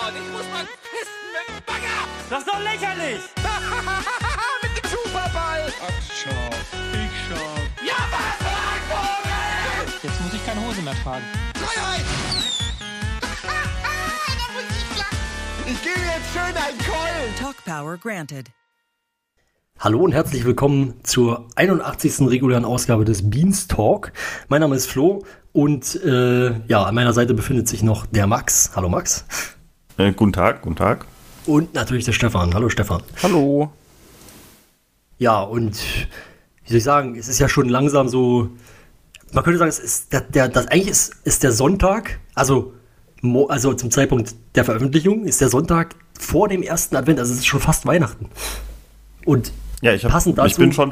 und ich muss mal pissen mit dem Bagger. Das ist doch lächerlich! Mit dem Superball. Ach, scharf. Ich scharf. Ja, was für ein Vogel! Jetzt muss ich keine Hose mehr tragen. Freiheit! Ich gebe jetzt schön einen Keulen. Talk Power granted. Hallo und herzlich willkommen zur 81. regulären Ausgabe des Beanstalk. Mein Name ist Flo und an meiner Seite befindet sich noch der Max. Hallo Max. Guten Tag, guten Tag. Und natürlich der Stefan. Hallo Stefan. Hallo. Ja, und wie soll ich sagen, es ist ja schon langsam so, man könnte sagen, es ist eigentlich ist der Sonntag, also zum Zeitpunkt der Veröffentlichung, ist der Sonntag vor dem ersten Advent, also es ist schon fast Weihnachten. Und ja, ich bin schon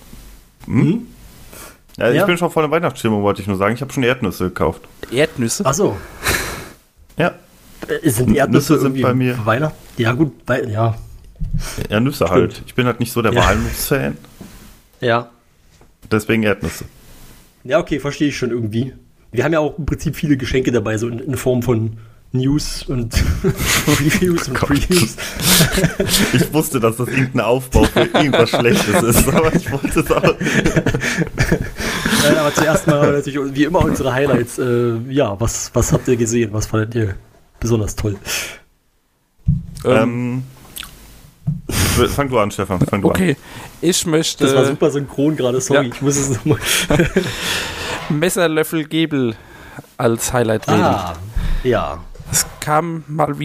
voll in Weihnachtsstimmung, wollte ich nur sagen. Ich habe schon Erdnüsse gekauft. Erdnüsse? Ach so. Ja. Sind Erdnüsse Nüsse sind bei mir. Für Weihnachten? Ja, gut, ja. Ja, Nüsse Stimmt. halt. Ich bin halt nicht so der Walnuss-Fan. Ja. Deswegen Erdnüsse. Ja, okay, verstehe ich schon irgendwie. Wir haben ja auch im Prinzip viele Geschenke dabei, so in Form von News und Reviews und Previews. Ich wusste, dass das irgendein Aufbau für irgendwas Schlechtes ist, aber ich wollte es auch nicht. Nein, aber zuerst mal natürlich, wie immer, unsere Highlights. Was habt ihr gesehen? Was fandet ihr besonders toll? Fang du an, Stefan. Okay, ich möchte... Das war super synchron gerade, sorry, Ja. ich muss es nochmal... Messerlöffel Gebel als Highlight reden. Ja. Es kam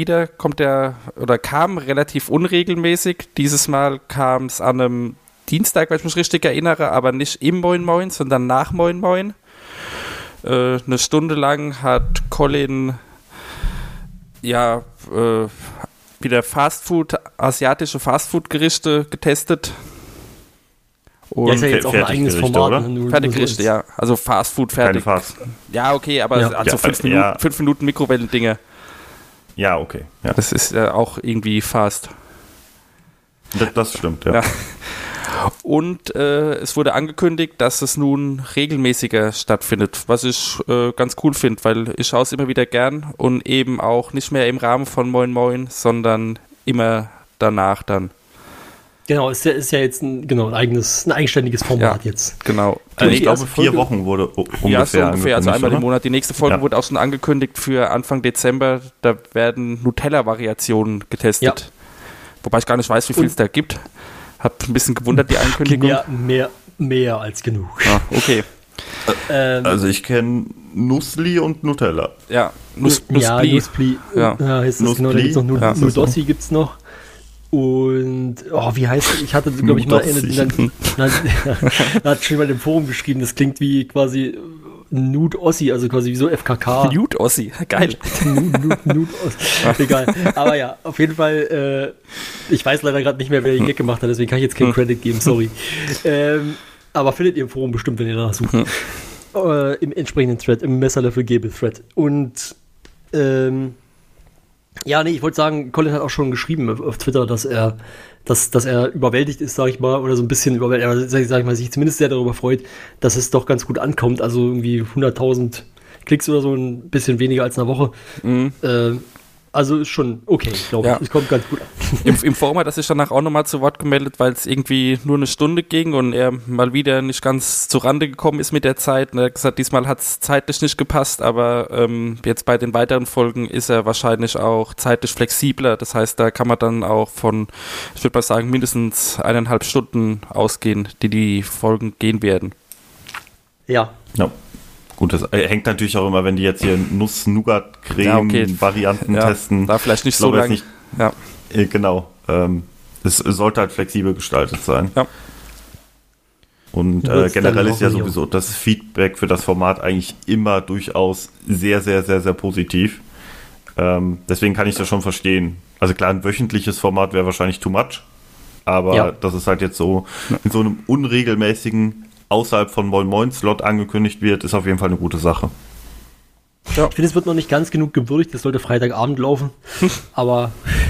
kam relativ unregelmäßig. Dieses Mal kam es an einem Dienstag, wenn ich mich richtig erinnere, aber nicht im Moin Moin, sondern nach Moin Moin. Eine Stunde lang hat Colin wieder asiatische Fastfood-Gerichte getestet. Und Ja, ist ja jetzt auch ein eigenes Fertiggerichte, Format. oder? Fertiggerichte, ja. Also Fastfood fertig. Keine Fast. Ja, okay, aber Ja. also Ja, 5 Minuten Mikrowellen-Dinge. Ja, okay. Ja. Das ist ja auch irgendwie fast. Das stimmt, ja. Ja. Und es wurde angekündigt, dass es nun regelmäßiger stattfindet, was ich ganz cool finde, weil ich schaue es immer wieder gern und eben auch nicht mehr im Rahmen von Moin Moin, sondern immer danach dann. Genau, ist ja jetzt ein eigenständiges Format jetzt. Genau. Also ich glaube, erste 4 Folge- Wochen wurde ungefähr Ja, so ungefähr, also angekündigt, einmal im oder? Monat. Die nächste Folge Ja. wurde auch schon angekündigt für Anfang Dezember. Da werden Nutella-Variationen getestet. Ja. Wobei ich gar nicht weiß, wie viel es da gibt. Hab ein bisschen gewundert, die Ankündigung. Mehr als genug. Ah, okay. Also ich kenne Nussli und Nutella. Ja, Ja, Nussli. Nuspli. Ja. Heißt das genau, da Nuspli. gibt's noch Ja, Nudossi gibt's noch. Und, wie heißt das? Ich hatte, glaube ich, mal hat schon mal im Forum geschrieben, das klingt wie quasi Nude Ossi, also quasi wie so FKK. Nude Ossi, geil. Nude Ossi. Egal. Aber ja, auf jeden Fall, ich weiß leider gerade nicht mehr, wer den Gag gemacht hat, deswegen kann ich jetzt keinen Credit geben, sorry. Aber findet ihr im Forum bestimmt, wenn ihr danach sucht. Im entsprechenden Thread, im Messerlöffel-Gebel-Thread. Und, ich wollte sagen, Colin hat auch schon geschrieben auf Twitter, dass er überwältigt ist, sag ich mal, oder so ein bisschen überwältigt, aber sag ich mal, sich zumindest sehr darüber freut, dass es doch ganz gut ankommt, also irgendwie 100.000 Klicks oder so, ein bisschen weniger als eine Woche. Also ist schon okay, glaube ich. Ja. Es kommt ganz gut an. Im Forum hat er sich danach auch nochmal zu Wort gemeldet, weil es irgendwie nur eine Stunde ging und er mal wieder nicht ganz zur Rande gekommen ist mit der Zeit. Und er hat gesagt, diesmal hat es zeitlich nicht gepasst, aber jetzt bei den weiteren Folgen ist er wahrscheinlich auch zeitlich flexibler. Das heißt, da kann man dann auch von, ich würde mal sagen, mindestens 1,5 Stunden ausgehen, die Folgen gehen werden. Ja. Ja. Gut, das hängt natürlich auch immer, wenn die jetzt hier Nuss-Nougat-Creme-Varianten testen. Da vielleicht nicht Ich so glaube lange. jetzt nicht, genau. Es sollte halt flexibel gestaltet sein. Ja. Und Wird's generell dann ist ja auch sowieso das Feedback für das Format eigentlich immer durchaus sehr, sehr, sehr, sehr positiv. Deswegen kann ich das schon verstehen. Also klar, ein wöchentliches Format wäre wahrscheinlich too much. Aber dass es halt jetzt so in so einem unregelmäßigen außerhalb von Moin Moin Slot angekündigt wird, ist auf jeden Fall eine gute Sache. Ja. Ich finde, es wird noch nicht ganz genug gewürdigt, das sollte Freitagabend laufen, aber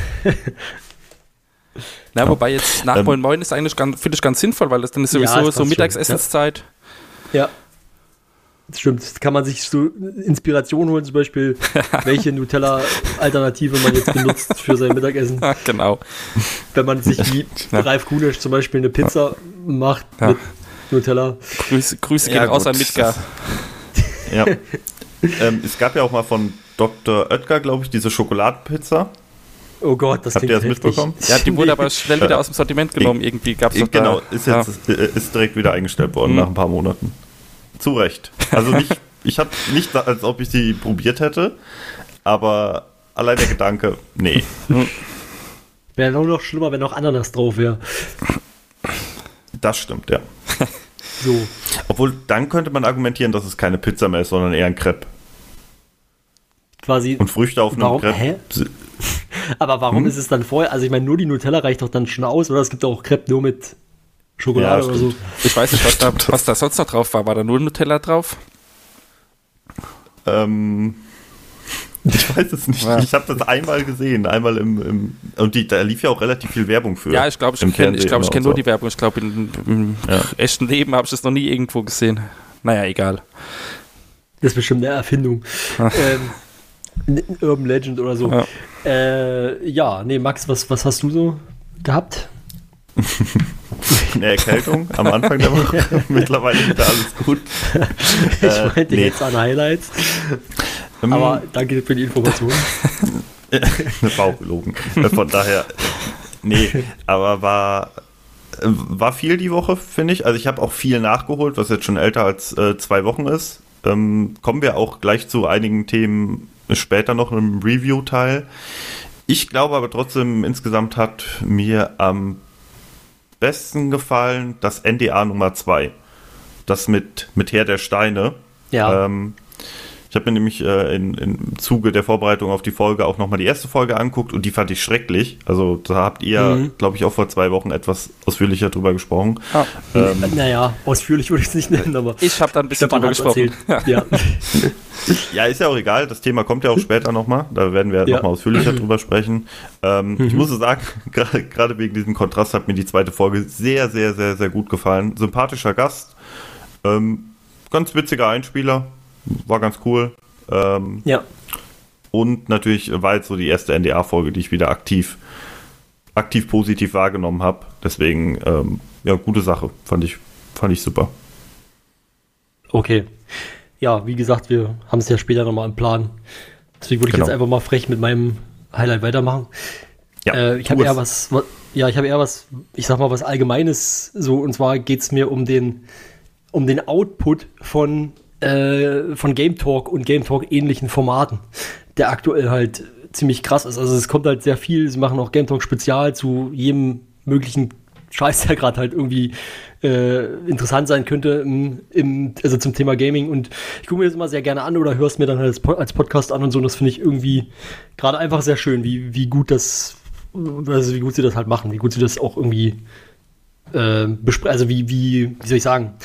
Wobei jetzt nach Moin Moin ist eigentlich finde ich ganz sinnvoll, weil das dann ist sowieso es passt so schon. Mittagsessenszeit. Ja. Stimmt, kann man sich so Inspiration holen, zum Beispiel, welche Nutella-Alternative man jetzt benutzt für sein Mittagessen. Ja, genau. Wenn man sich wie Ralf Kunisch zum Beispiel eine Pizza macht mit Nutella. Grüße gehen raus an Midgar. Ja. Es gab ja auch mal von Dr. Oetker, glaube ich, diese Schokoladenpizza. Oh Gott, das habt ihr das mitbekommen? Ja, die wurde aber schnell wieder aus dem Sortiment genommen. Irgendwie gab es doch genau, ist direkt wieder eingestellt worden nach ein paar Monaten. Zu Recht. Also ich habe nicht, als ob ich sie probiert hätte, aber allein der Gedanke, nee. Wäre noch schlimmer, wenn noch Ananas drauf wäre. Das stimmt, ja. So. Obwohl, dann könnte man argumentieren, dass es keine Pizza mehr ist, sondern eher ein Crepe. Quasi. Und Früchte auf einem Crepe. Hä? Aber warum ist es dann vorher? Also ich meine, nur die Nutella reicht doch dann schon aus, oder? Es gibt auch Crepe nur mit Schokolade oder so. Ich weiß nicht, was da sonst noch drauf war. War da nur Nutella drauf? Ich weiß es nicht. Ja. Ich habe das einmal gesehen. Einmal und da lief ja auch relativ viel Werbung für. Ja, ich glaube, ich kenne nur die Werbung. Ich glaube, im echten Leben habe ich das noch nie irgendwo gesehen. Naja, egal. Das ist bestimmt eine Erfindung. Urban Legend oder so. Ja. Max, was hast du so gehabt? Eine Erkältung am Anfang der Woche. Mittlerweile wieder alles gut. Ich meinte jetzt an Highlights. Aber danke für die Information. Bauchgelogen. Von daher, aber war viel die Woche, finde ich. Also ich habe auch viel nachgeholt, was jetzt schon älter als 2 Wochen ist. Kommen wir auch gleich zu einigen Themen später noch im Review-Teil. Ich glaube aber trotzdem, insgesamt hat mir am besten gefallen das NDA Nummer 2. Das mit Herr der Steine. Ja. Ich habe mir nämlich im Zuge der Vorbereitung auf die Folge auch nochmal die erste Folge angeguckt und die fand ich schrecklich. Also da habt ihr, glaube ich, auch vor 2 Wochen etwas ausführlicher drüber gesprochen. Ah. Naja, ausführlich würde ich es nicht nennen, aber ich habe da ein bisschen drüber gesprochen. Ja. Ja, ist ja auch egal. Das Thema kommt ja auch später nochmal. Da werden wir nochmal ausführlicher drüber sprechen. Ich muss sagen, gerade wegen diesem Kontrast hat mir die zweite Folge sehr, sehr, sehr, sehr gut gefallen. Sympathischer Gast. Ganz witziger Einspieler. War ganz cool. Ja. Und natürlich war jetzt so die erste NDA-Folge, die ich wieder aktiv positiv wahrgenommen habe. Deswegen, gute Sache. Fand ich super. Okay. Ja, wie gesagt, wir haben es ja später nochmal im Plan. Deswegen würde ich jetzt einfach mal frech mit meinem Highlight weitermachen. Ja, ich habe eher was, ich sag mal, was Allgemeines so, und zwar geht es mir um den Output von Game Talk und Game Talk ähnlichen Formaten, der aktuell halt ziemlich krass ist. Also es kommt halt sehr viel, sie machen auch Game Talk Spezial zu jedem möglichen Scheiß, der gerade halt irgendwie interessant sein könnte also zum Thema Gaming, und ich gucke mir das immer sehr gerne an oder höre es mir dann halt als Podcast an und so, und das finde ich irgendwie gerade einfach sehr schön, wie gut sie das halt machen, wie gut sie das auch irgendwie also wie soll ich sagen,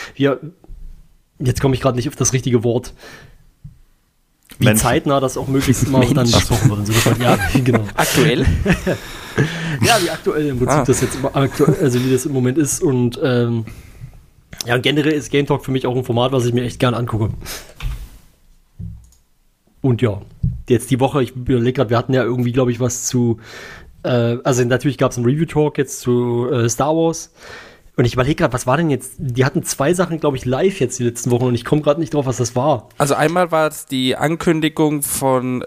jetzt komme ich gerade nicht auf das richtige Wort. Wie zeitnah das auch möglichst immer dann besprochen wird. So, ja, genau. Aktuell? Ja, wie aktuell im Prinzip das jetzt also wie das im Moment ist. Und generell ist Game Talk für mich auch ein Format, was ich mir echt gerne angucke. Und ja, jetzt die Woche, ich überlege gerade, wir hatten ja irgendwie, glaube ich, was zu also natürlich gab es einen Review-Talk jetzt zu Star Wars. Und ich überlege gerade, was war denn jetzt? Die hatten 2 Sachen, glaube ich, live jetzt die letzten Wochen, und ich komme gerade nicht drauf, was das war. Also einmal war es die Ankündigung von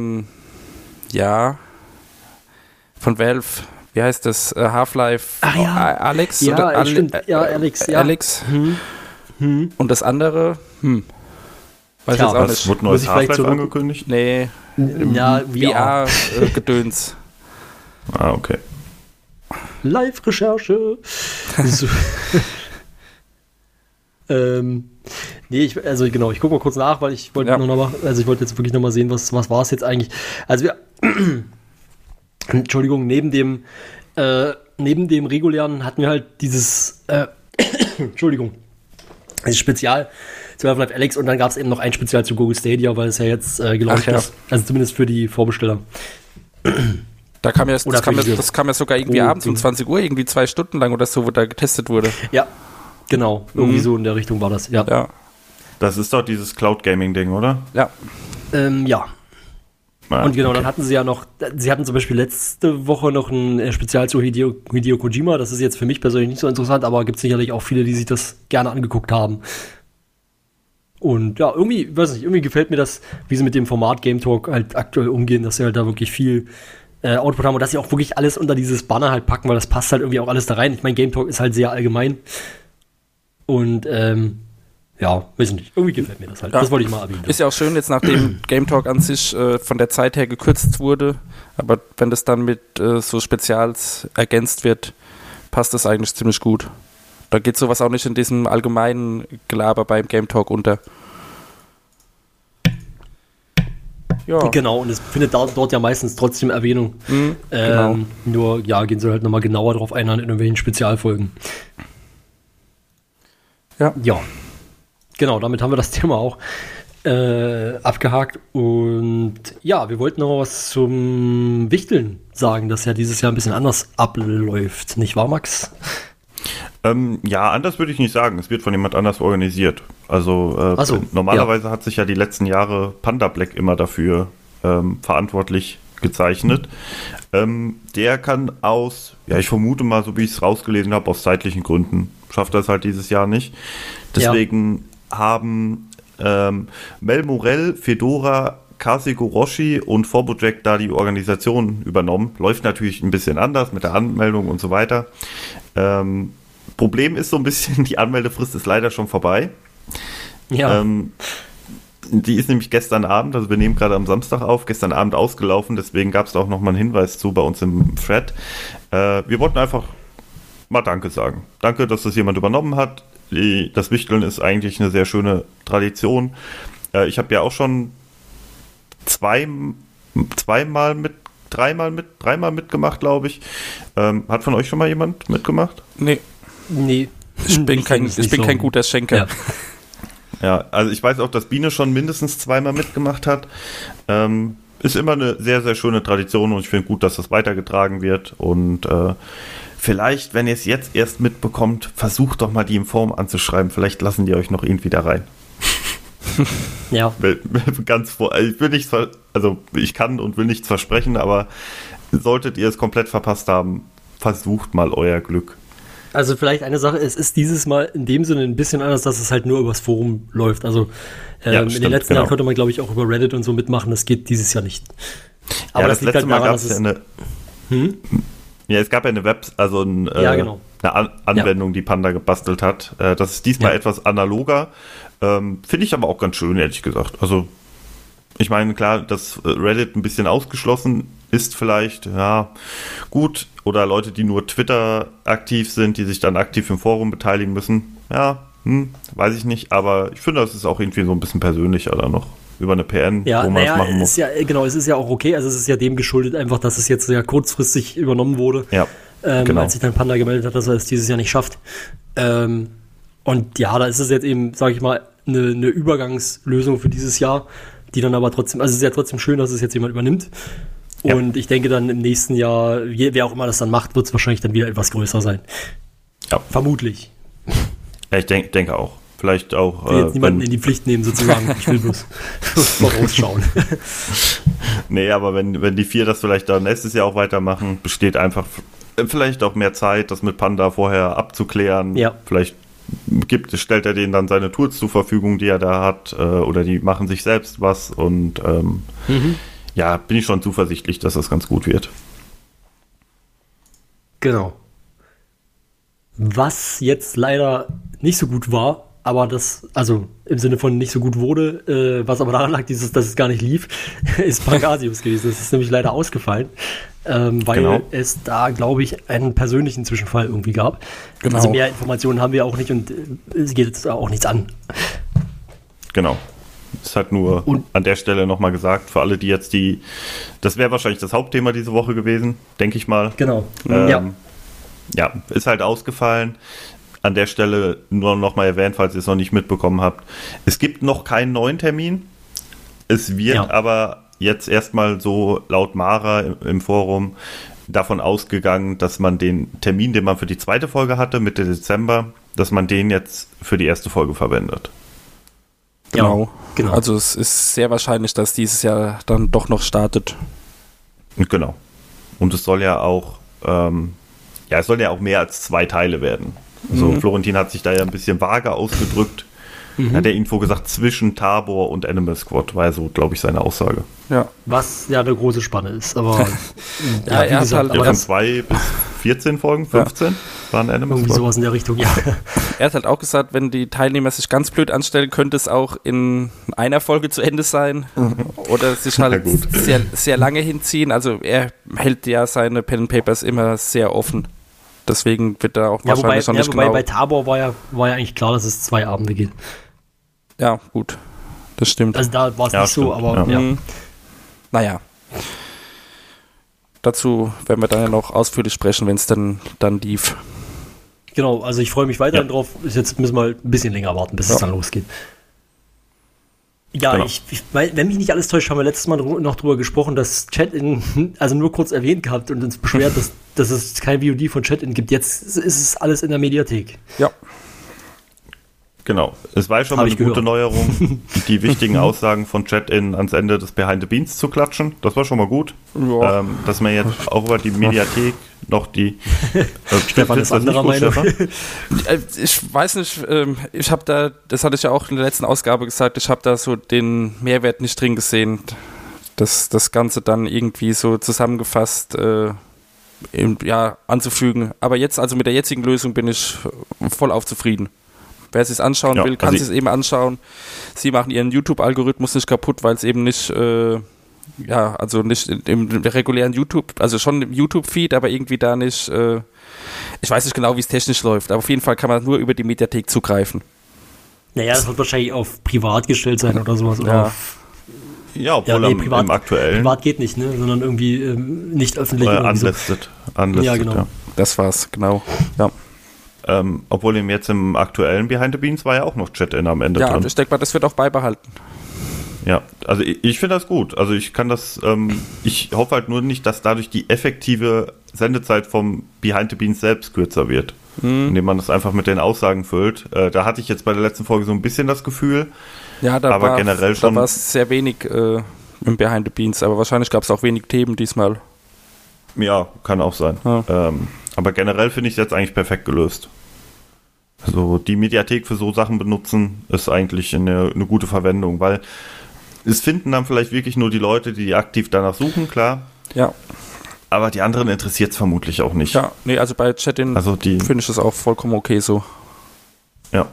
Valve, wie heißt das? Half-Life Alex? Ja, oder Alex. Ja. Alex. Und das andere? Weiß jetzt auch nicht. Wurde neues Half-Life angekündigt? Nee. Ja, VR-Gedöns. Okay. Live-Recherche. So. Ich gucke mal kurz nach, weil ich wollte ich wollte jetzt wirklich noch mal sehen, was war es jetzt eigentlich. Also Entschuldigung, neben dem regulären hatten wir halt dieses dieses Spezial zu Half-Life Alex, und dann gab es eben noch ein Spezial zu Google Stadia, weil es ja jetzt gelauncht ist. Also zumindest für die Vorbesteller. Das kam ja sogar irgendwie abends um 20 Uhr, irgendwie 2 Stunden lang oder so, wo da getestet wurde. Ja, genau. Irgendwie so in der Richtung war das, ja. Das ist doch dieses Cloud-Gaming-Ding, oder? Ja. Ja. Ah, Und genau, okay. dann hatten sie ja noch, sie hatten zum Beispiel letzte Woche noch ein Spezial zu Hideo Kojima. Das ist jetzt für mich persönlich nicht so interessant, aber gibt sicherlich auch viele, die sich das gerne angeguckt haben. Und ja, irgendwie, weiß nicht, irgendwie gefällt mir das, wie sie mit dem Format Game Talk halt aktuell umgehen, dass sie halt da wirklich viel Output haben und dass sie auch wirklich alles unter dieses Banner halt packen, weil das passt halt irgendwie auch alles da rein. Ich meine, Game Talk ist halt sehr allgemein. Und ja, weiß nicht, irgendwie gefällt mir das halt. Ja. Das wollte ich mal erwähnen. Ist ja auch schön, jetzt nachdem Game Talk an sich von der Zeit her gekürzt wurde, aber wenn das dann mit so Spezials ergänzt wird, passt das eigentlich ziemlich gut. Da geht sowas auch nicht in diesem allgemeinen Gelaber beim Game Talk unter. Ja. Genau, und es findet dort ja meistens trotzdem Erwähnung. Genau. Nur, ja, gehen sie halt nochmal genauer drauf ein an irgendwelchen Spezialfolgen. Ja. Ja. Genau, damit haben wir das Thema auch abgehakt. Und ja, wir wollten noch was zum Wichteln sagen, das ja dieses Jahr ein bisschen anders abläuft. Nicht wahr, Max? Ja, anders würde ich nicht sagen. Es wird von jemand anders organisiert. Also Ach so, normalerweise hat sich ja die letzten Jahre Panda Black immer dafür verantwortlich gezeichnet. Der kann aus, ja, ich vermute mal, so wie ich es rausgelesen habe, aus zeitlichen Gründen schafft er es halt dieses Jahr nicht. Deswegen haben Mel Morel, Fedora, Kazuko Roshi und Forbojack da die Organisation übernommen. Läuft natürlich ein bisschen anders mit der Anmeldung und so weiter. Problem ist so ein bisschen, die Anmeldefrist ist leider schon vorbei. Ja. Die ist nämlich gestern Abend, also wir nehmen gerade am Samstag auf, gestern Abend ausgelaufen, deswegen gab es da auch nochmal einen Hinweis zu bei uns im Thread. Wir wollten einfach mal Danke sagen. Danke, dass das jemand übernommen hat. Das Wichteln ist eigentlich eine sehr schöne Tradition. Ich habe ja auch schon dreimal mitgemacht, glaube ich. Hat von euch schon mal jemand mitgemacht? Nee, Nee. ich bin kein guter Schenker. Ja. Ja, also ich weiß auch, dass Biene schon mindestens zweimal mitgemacht hat. Ist immer eine sehr, sehr schöne Tradition und ich finde gut, dass das weitergetragen wird. Und vielleicht, wenn ihr es jetzt erst mitbekommt, versucht doch mal die im Forum anzuschreiben. Vielleicht lassen die euch noch irgendwie da rein. Ja. Ich will nichts, also ich kann und will nichts versprechen, aber solltet ihr es komplett verpasst haben, versucht mal euer Glück. Also vielleicht eine Sache, es ist dieses Mal in dem Sinne ein bisschen anders, dass es halt nur übers Forum läuft. Also in den letzten Jahren konnte man, glaube ich, auch über Reddit und so mitmachen. Das geht dieses Jahr nicht. Aber ja, das liegt halt daran, dass es gab ja eine genau. eine Anwendung, die Panda gebastelt hat. Das ist diesmal etwas analoger. Finde ich aber auch ganz schön, ehrlich gesagt. Also ich meine, klar, dass Reddit ein bisschen ausgeschlossen ist vielleicht, ja, gut. Oder Leute, die nur Twitter aktiv sind, die sich dann aktiv im Forum beteiligen müssen. Ja, weiß ich nicht. Aber ich finde, das ist auch irgendwie so ein bisschen persönlicher da noch. Über eine PN, ja, wo man es machen muss. Ja, genau, es ist ja auch okay. Also es ist ja dem geschuldet einfach, dass es jetzt sehr kurzfristig übernommen wurde. Ja, genau. Als sich dann Panda gemeldet hat, dass er es dieses Jahr nicht schafft. Und ja, da ist es jetzt eben, sage ich mal, eine Übergangslösung für dieses Jahr, die dann aber trotzdem, also es ist ja trotzdem schön, dass es jetzt jemand übernimmt. Ja. Und ich denke dann im nächsten Jahr, wer auch immer das dann macht, wird es wahrscheinlich dann wieder etwas größer sein. Ja. Vermutlich. Ja, ich denke auch. Vielleicht auch. Ich will jetzt niemanden in die Pflicht nehmen, sozusagen. Ich will bloß vorausschauen. Nee, aber wenn die 4 das vielleicht dann nächstes Jahr auch weitermachen, besteht einfach vielleicht auch mehr Zeit, das mit Panda vorher abzuklären. Ja. Vielleicht stellt er denen dann seine Tools zur Verfügung, die er da hat, oder die machen sich selbst was und ja, bin ich schon zuversichtlich, dass das ganz gut wird. Genau. Was jetzt leider nicht so gut war, aber das, also im Sinne von nicht so gut wurde, was aber daran lag, dass es gar nicht lief, ist Pangasius gewesen. Das ist nämlich leider ausgefallen, weil es da, glaube ich, einen persönlichen Zwischenfall irgendwie gab. Genau. Also mehr Informationen haben wir auch nicht und es geht jetzt auch nichts an. Genau. Ist halt nur an der Stelle nochmal gesagt, für alle, die jetzt das wäre wahrscheinlich das Hauptthema diese Woche gewesen, denke ich mal. Genau. Ja, ist halt ausgefallen. An der Stelle nur nochmal erwähnt, falls ihr es noch nicht mitbekommen habt. Es gibt noch keinen neuen Termin. Es wird aber jetzt erstmal so laut Mara im Forum davon ausgegangen, dass man den Termin, den man für die zweite Folge hatte, Mitte Dezember, dass man den jetzt für die erste Folge verwendet. Genau. genau. Also es ist sehr wahrscheinlich, dass dieses Jahr dann doch noch startet. Genau. Und es soll ja auch, es soll ja auch mehr als 2 Teile werden. Also Florentin hat sich da ja ein bisschen vage ausgedrückt. Hat er irgendwo gesagt, zwischen Tabor und Animal Squad, war ja so, glaube ich, seine Aussage. Ja. Was ja eine große Spanne ist, aber Ja, er hat halt- Ja, von 2 bis 14 Folgen, 15 waren Animal irgendwie Squad. sowas in der Richtung, ja. Er hat halt auch gesagt, wenn die Teilnehmer sich ganz blöd anstellen, könnte es auch in einer Folge zu Ende sein oder sich Ja, halt gut. sehr, sehr lange hinziehen. Also er hält ja seine Pen and Papers immer sehr offen. Deswegen wird er auch Ja, wobei, wahrscheinlich noch nicht wobei genau... bei Tabor war ja eigentlich klar, dass es 2 Abende geht. Ja, gut. Das stimmt. Also da war es Ja, nicht so, stimmt, aber ja. ja. Naja. Dazu werden wir dann ja noch ausführlich sprechen, wenn es dann lief. Genau, also ich freue mich weiterhin drauf. Jetzt müssen wir ein bisschen länger warten, bis es dann losgeht. Ja, Genau. wenn mich nicht alles täuscht, haben wir letztes Mal noch drüber gesprochen, dass Chat-In, also nur kurz erwähnt gehabt und uns beschwert, dass es kein VOD von Chat-In gibt. Jetzt ist es alles in der Mediathek. Ja. Genau. Es war ja schon Hab mal ich eine gute gehört. Neuerung, die wichtigen Aussagen von Chat-In ans Ende des Behind the Beans zu klatschen. Das war schon mal gut. Ja. Dass man jetzt auch über die Mediathek noch die... Stefan ist findest du das anderer nicht gut, Meinung. Stefan? Ich weiß nicht, ich habe da, das hatte ich ja auch in der letzten Ausgabe gesagt, ich habe da so den Mehrwert nicht drin gesehen, das Ganze dann irgendwie so zusammengefasst anzufügen. Aber jetzt, also mit der jetzigen Lösung bin ich voll zufrieden. Wer es sich anschauen Ja, will, kann also es eben anschauen. Sie machen ihren YouTube-Algorithmus nicht kaputt, weil es eben nicht, also nicht im regulären YouTube, also schon im YouTube-Feed, aber irgendwie da nicht, ich weiß nicht genau, wie es technisch läuft, aber auf jeden Fall kann man nur über die Mediathek zugreifen. Naja, das wird wahrscheinlich auf privat gestellt sein oder sowas. Oder Ja. auf, Ja, obwohl im aktuellen Privat geht nicht, ne? Sondern irgendwie nicht öffentlich. Irgendwie so. unlisted, Ja, genau. Das war's, genau. Ja, obwohl jetzt im aktuellen Behind the Beans war ja auch noch Chat-In am Ende ja drin. und ich denke mal, das wird auch beibehalten. Ja, also ich finde das gut. Also ich kann das, ich hoffe halt nur nicht, dass dadurch die effektive Sendezeit vom Behind the Beans selbst kürzer wird. Indem man das einfach mit den Aussagen füllt. Da hatte ich jetzt bei der letzten Folge so ein bisschen das Gefühl. Ja, da Aber war generell schon- es sehr wenig im Behind the Beans, aber wahrscheinlich gab es auch wenig Themen diesmal. Ja, kann auch sein. Ja. Aber generell finde ich es jetzt eigentlich perfekt gelöst. Also die Mediathek für so Sachen benutzen, ist eigentlich eine gute Verwendung, weil es finden dann vielleicht wirklich nur die Leute, die aktiv danach suchen, klar. Ja, Aber die anderen interessiert es vermutlich auch nicht. ja, nee, also bei Chat-In Also die, finde ich das auch vollkommen okay so. ja.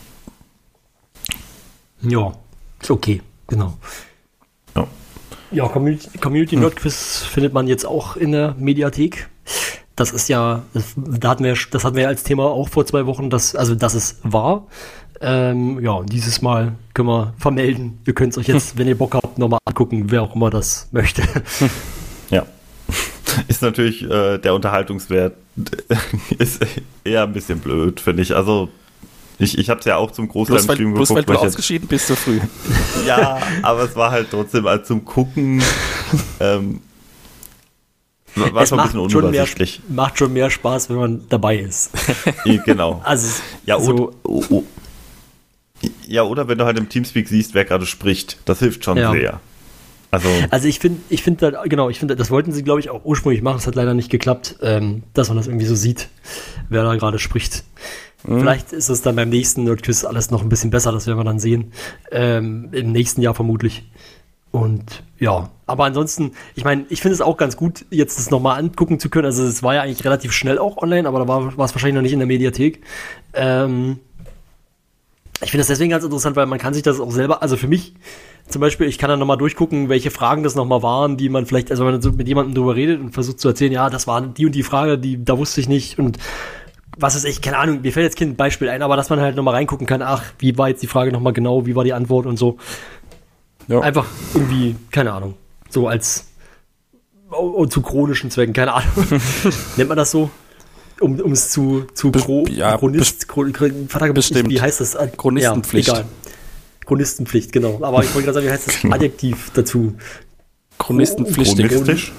Ja, ist okay, genau. Ja. Ja, Community Nerdquiz findet man jetzt auch in der Mediathek. Das ist ja, das hatten wir als Thema auch vor 2 Wochen, dass es war. Dieses Mal können wir vermelden. Ihr könnt es euch jetzt, wenn ihr Bock habt, nochmal angucken, wer auch immer das möchte. Ja. Ist natürlich der Unterhaltungswert ist eher ein bisschen blöd, finde ich. Also ich habe es ja auch zum Großteil im Stream Bloß weil geguckt. du ausgeschieden bist so früh. Ja, aber es war halt trotzdem als zum Gucken war Es schon ein bisschen unübersichtlich. Macht schon mehr Spaß, wenn man dabei ist. Genau. Also, Ja, so, ja, oder wenn du halt im Teamspeak siehst, wer gerade spricht. Das hilft schon Ja. sehr. Also ich finde, das wollten sie, glaube ich, auch ursprünglich machen. Das hat leider nicht geklappt, dass man das irgendwie so sieht, wer da gerade spricht. Vielleicht ist es dann beim nächsten Nerdquiz alles noch ein bisschen besser, das werden wir dann sehen. Im nächsten Jahr vermutlich. Und ja, aber ansonsten, ich meine, ich finde es auch ganz gut, jetzt das nochmal angucken zu können. Also es war ja eigentlich relativ schnell auch online, aber da war es wahrscheinlich noch nicht in der Mediathek. Ich finde das deswegen ganz interessant, weil man kann sich das auch selber, also für mich zum Beispiel, ich kann dann nochmal durchgucken, welche Fragen das nochmal waren, die man vielleicht, also wenn man so mit jemandem drüber redet und versucht zu erzählen, ja, das war die und die Frage, da wusste ich nicht und was ist echt, keine Ahnung, mir fällt jetzt kein Beispiel ein, aber dass man halt nochmal reingucken kann, ach, wie war jetzt die Frage nochmal genau, wie war die Antwort und so. Ja. Einfach irgendwie, keine Ahnung, so als zu chronischen Zwecken, keine Ahnung. Nennt man das so? Um es zu bestimmt. wie heißt das? Chronistenpflicht. Ja, egal. Chronistenpflicht, genau. Aber ich wollte gerade sagen, wie heißt das Adjektiv dazu? Chronistenpflichtig. chronistisch?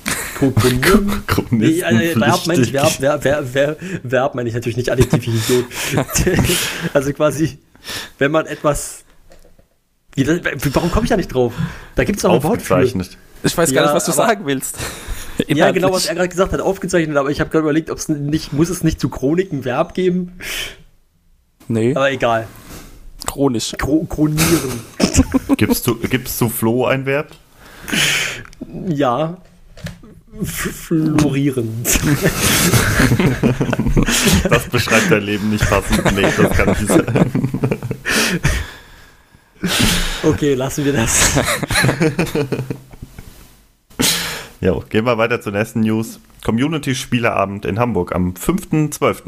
Nee, Verb meine ich, Verb meine ich natürlich nicht Adjektiv, ich Idiot. Also quasi, wenn man etwas Warum komme ich da nicht drauf? Da gibt es doch ein Wort für. Aufgezeichnet. Ich weiß gar nicht, was du sagen willst. Ja, genau, was er gerade gesagt hat, aufgezeichnet, aber ich habe gerade überlegt, muss es nicht zu Chronik ein Verb geben? Nee. Aber egal. Chronisch. Chronieren. Gibst du Flo ein Verb? Ja. Florieren. Das beschreibt dein Leben nicht passend. Nee, das kann nicht sein. Okay, lassen wir das. Ja, gehen wir weiter zur nächsten News. Community-Spieleabend in Hamburg am 5.12.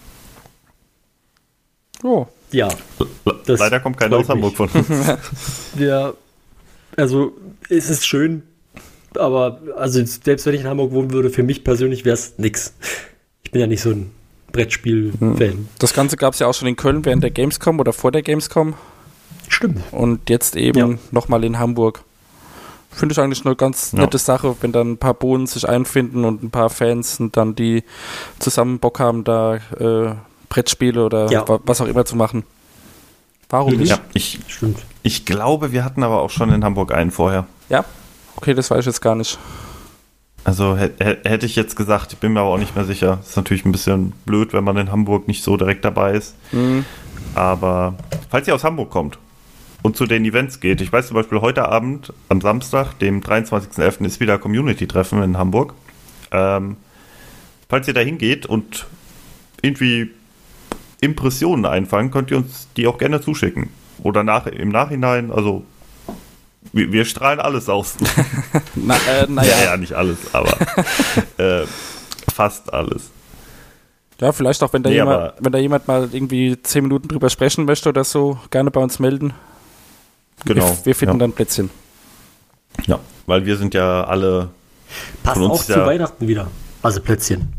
Oh. Ja. Leider kommt keiner aus Hamburg von uns. Ja, also es ist schön, aber also selbst wenn ich in Hamburg wohnen würde, für mich persönlich wäre es nix. Ich bin ja nicht so ein Brettspiel-Fan. Das Ganze gab es ja auch schon in Köln während der Gamescom oder vor der Gamescom. Stimmt. Und jetzt eben nochmal in Hamburg. Finde ich eigentlich eine ganz nette Sache, wenn dann ein paar Bohnen sich einfinden und ein paar Fans und dann die zusammen Bock haben, da Brettspiele oder was auch immer zu machen. Warum nicht? Ja, Stimmt. ich glaube, wir hatten aber auch schon in Hamburg einen vorher. Ja? Okay, das weiß ich jetzt gar nicht. Also hätte ich jetzt gesagt, ich bin mir aber auch nicht mehr sicher. Ist natürlich ein bisschen blöd, wenn man in Hamburg nicht so direkt dabei ist. Mhm. Aber falls ihr aus Hamburg kommt und zu den Events geht, ich weiß zum Beispiel heute Abend, am Samstag, dem 23.11. ist wieder Community-Treffen in Hamburg. Falls ihr da hingeht und irgendwie Impressionen einfangen, könnt ihr uns die auch gerne zuschicken. Oder im Nachhinein, also wir strahlen alles aus. Ja, nicht alles, aber fast alles. Ja, vielleicht auch, wenn da jemand mal irgendwie 10 Minuten drüber sprechen möchte oder so, gerne bei uns melden. Genau. Wir finden dann Plätzchen. Ja, weil wir sind ja alle... Passt auch zu Weihnachten wieder. Also Plätzchen.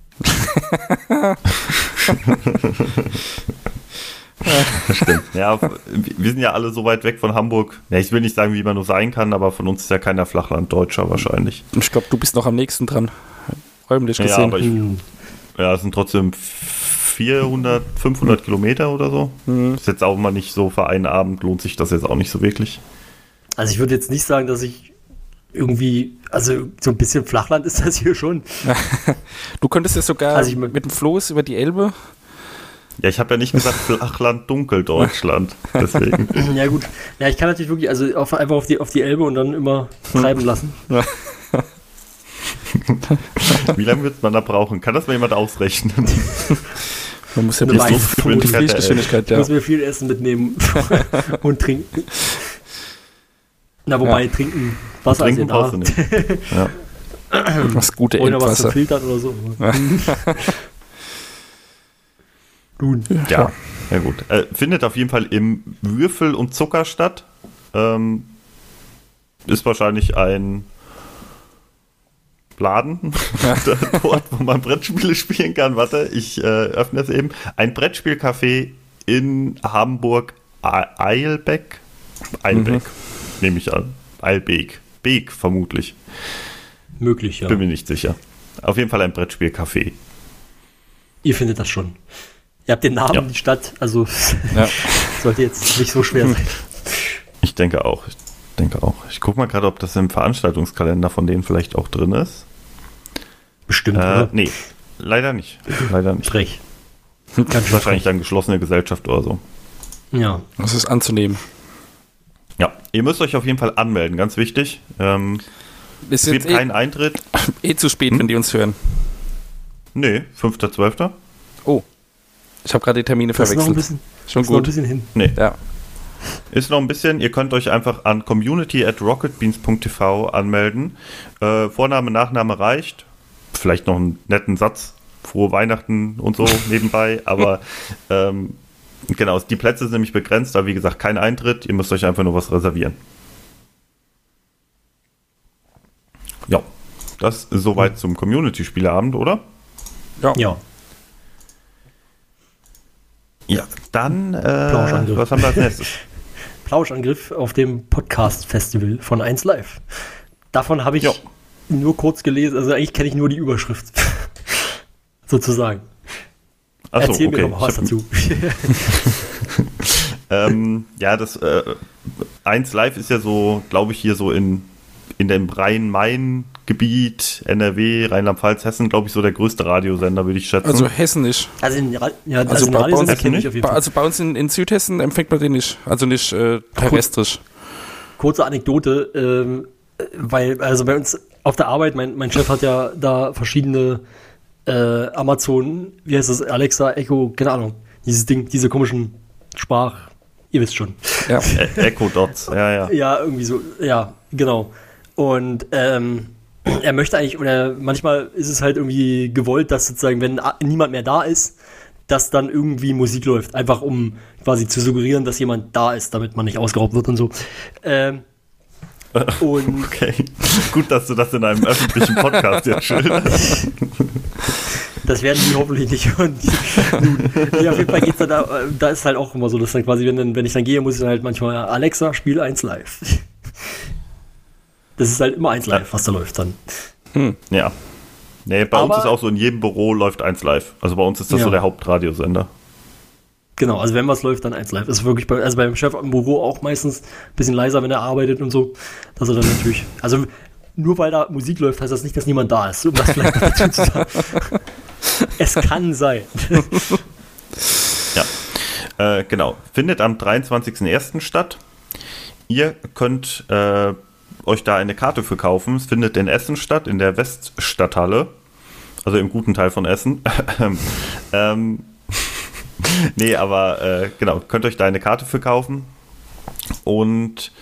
Stimmt. Ja, wir sind ja alle so weit weg von Hamburg. Ja, ich will nicht sagen, wie man nur sein kann, aber von uns ist ja keiner Flachlanddeutscher wahrscheinlich. Ich glaube, du bist noch am nächsten dran. Räumlich gesehen. Ja, aber es sind trotzdem 400, 500 Kilometer oder so. Ist jetzt auch mal nicht so für einen Abend, lohnt sich das jetzt auch nicht so wirklich. Also ich würde jetzt nicht sagen, dass ich irgendwie, also so ein bisschen Flachland ist das hier schon. Du könntest ja sogar mit dem Floß über die Elbe. Ja, ich habe ja nicht gesagt Flachland, Dunkeldeutschland. Deswegen. Ja gut. Ja, ich kann natürlich wirklich, also einfach auf die Elbe und dann immer treiben lassen. Ja. Wie lange wird man da brauchen? Kann das mal jemand ausrechnen? Man muss ja eine Fließgeschwindigkeit, Ich muss mir viel Essen mitnehmen und trinken. Na, wobei trinken Wasser trinken brauchst du nicht. Ja. Das gute oder was Endwasser. zum Filtern oder so. Ja, gut. Findet auf jeden Fall im Würfel und Zucker statt. Ist wahrscheinlich ein Laden, dort, wo man Brettspiele spielen kann. Warte, ich öffne es eben. Ein Brettspielcafé in Hamburg Eilbeck, nehme ich an. Eilbeek. Beek vermutlich. Möglich, ja. Bin mir nicht sicher. Auf jeden Fall ein Brettspielcafé. Ihr findet das schon. Ihr habt den Namen, die Stadt, also sollte jetzt nicht so schwer sein. Ich denke auch. Ich gucke mal gerade, ob das im Veranstaltungskalender von denen vielleicht auch drin ist. Bestimmt, oder? Nee, leider nicht. Frech. Wahrscheinlich dann geschlossene Gesellschaft oder so. Ja. Das ist anzunehmen. Ja, ihr müsst euch auf jeden Fall anmelden, ganz wichtig. Es gibt keinen Eintritt. Zu spät, wenn die uns hören. Nee, 5.12. Oh, ich habe gerade die Termine verwechselt. Ist schon gut. Noch ein bisschen hin. Nee. Ja. Ist noch ein bisschen, ihr könnt euch einfach an community@rocketbeans.tv anmelden. Vorname, Nachname reicht. Vielleicht noch einen netten Satz. Frohe Weihnachten und so nebenbei. Aber genau, die Plätze sind nämlich begrenzt, aber wie gesagt, kein Eintritt. Ihr müsst euch einfach nur was reservieren. Ja, das ist soweit zum Community-Spieleabend, oder? Ja. Ja, dann, was haben wir als nächstes? Plauschangriff auf dem Podcast-Festival von 1 Live. Davon habe ich nur kurz gelesen, also eigentlich kenne ich nur die Überschrift. Sozusagen. Achso, Erzähl mir doch mal was dazu. Ja, das 1 Live ist ja so, glaube ich, hier so in dem Rhein-Main-Gebiet, NRW, Rheinland-Pfalz, Hessen, glaube ich, so der größte Radiosender, würde ich schätzen. Also hessisch. Also in bei Radiosender uns kenne ich auf jeden Fall. Also bei uns in Südhessen empfängt man den nicht. Also nicht terrestrisch. Kurze Anekdote, weil, also bei uns auf der Arbeit, mein Chef hat ja da verschiedene Amazon, wie heißt das, Alexa, Echo, keine Ahnung, dieses Ding, diese komischen ihr wisst schon. Ja. Echo Dots, ja. Ja, irgendwie so, ja, genau. Und er möchte eigentlich, oder manchmal ist es halt irgendwie gewollt, dass sozusagen, wenn niemand mehr da ist, dass dann irgendwie Musik läuft. Einfach um quasi zu suggerieren, dass jemand da ist, damit man nicht ausgeraubt wird und so. Und okay. Gut, dass du das in einem öffentlichen Podcast jetzt schilderst. das werden die hoffentlich nicht hören. Ja, auf jeden Fall geht's da ist halt auch immer so, dass dann quasi, wenn ich dann gehe, muss ich dann halt manchmal, Alexa, spiel 1 Live. Das ist halt immer 1 Live, was da läuft dann. Ja. Nee, bei uns ist auch so, in jedem Büro läuft 1 Live. Also bei uns ist das so der Hauptradiosender. Genau, also wenn was läuft, dann 1 Live. Ist wirklich beim Chef im Büro auch meistens ein bisschen leiser, wenn er arbeitet und so. Dass er dann natürlich, also nur weil da Musik läuft, heißt das nicht, dass niemand da ist, um das vielleicht noch dazu zu sagen. Es kann sein. Ja, genau. Findet am 23.01. statt. Ihr könnt euch da eine Karte für kaufen. Es findet in Essen statt, in der Weststadthalle. Also im guten Teil von Essen. Nee, aber genau, könnt euch da eine Karte für kaufen. Und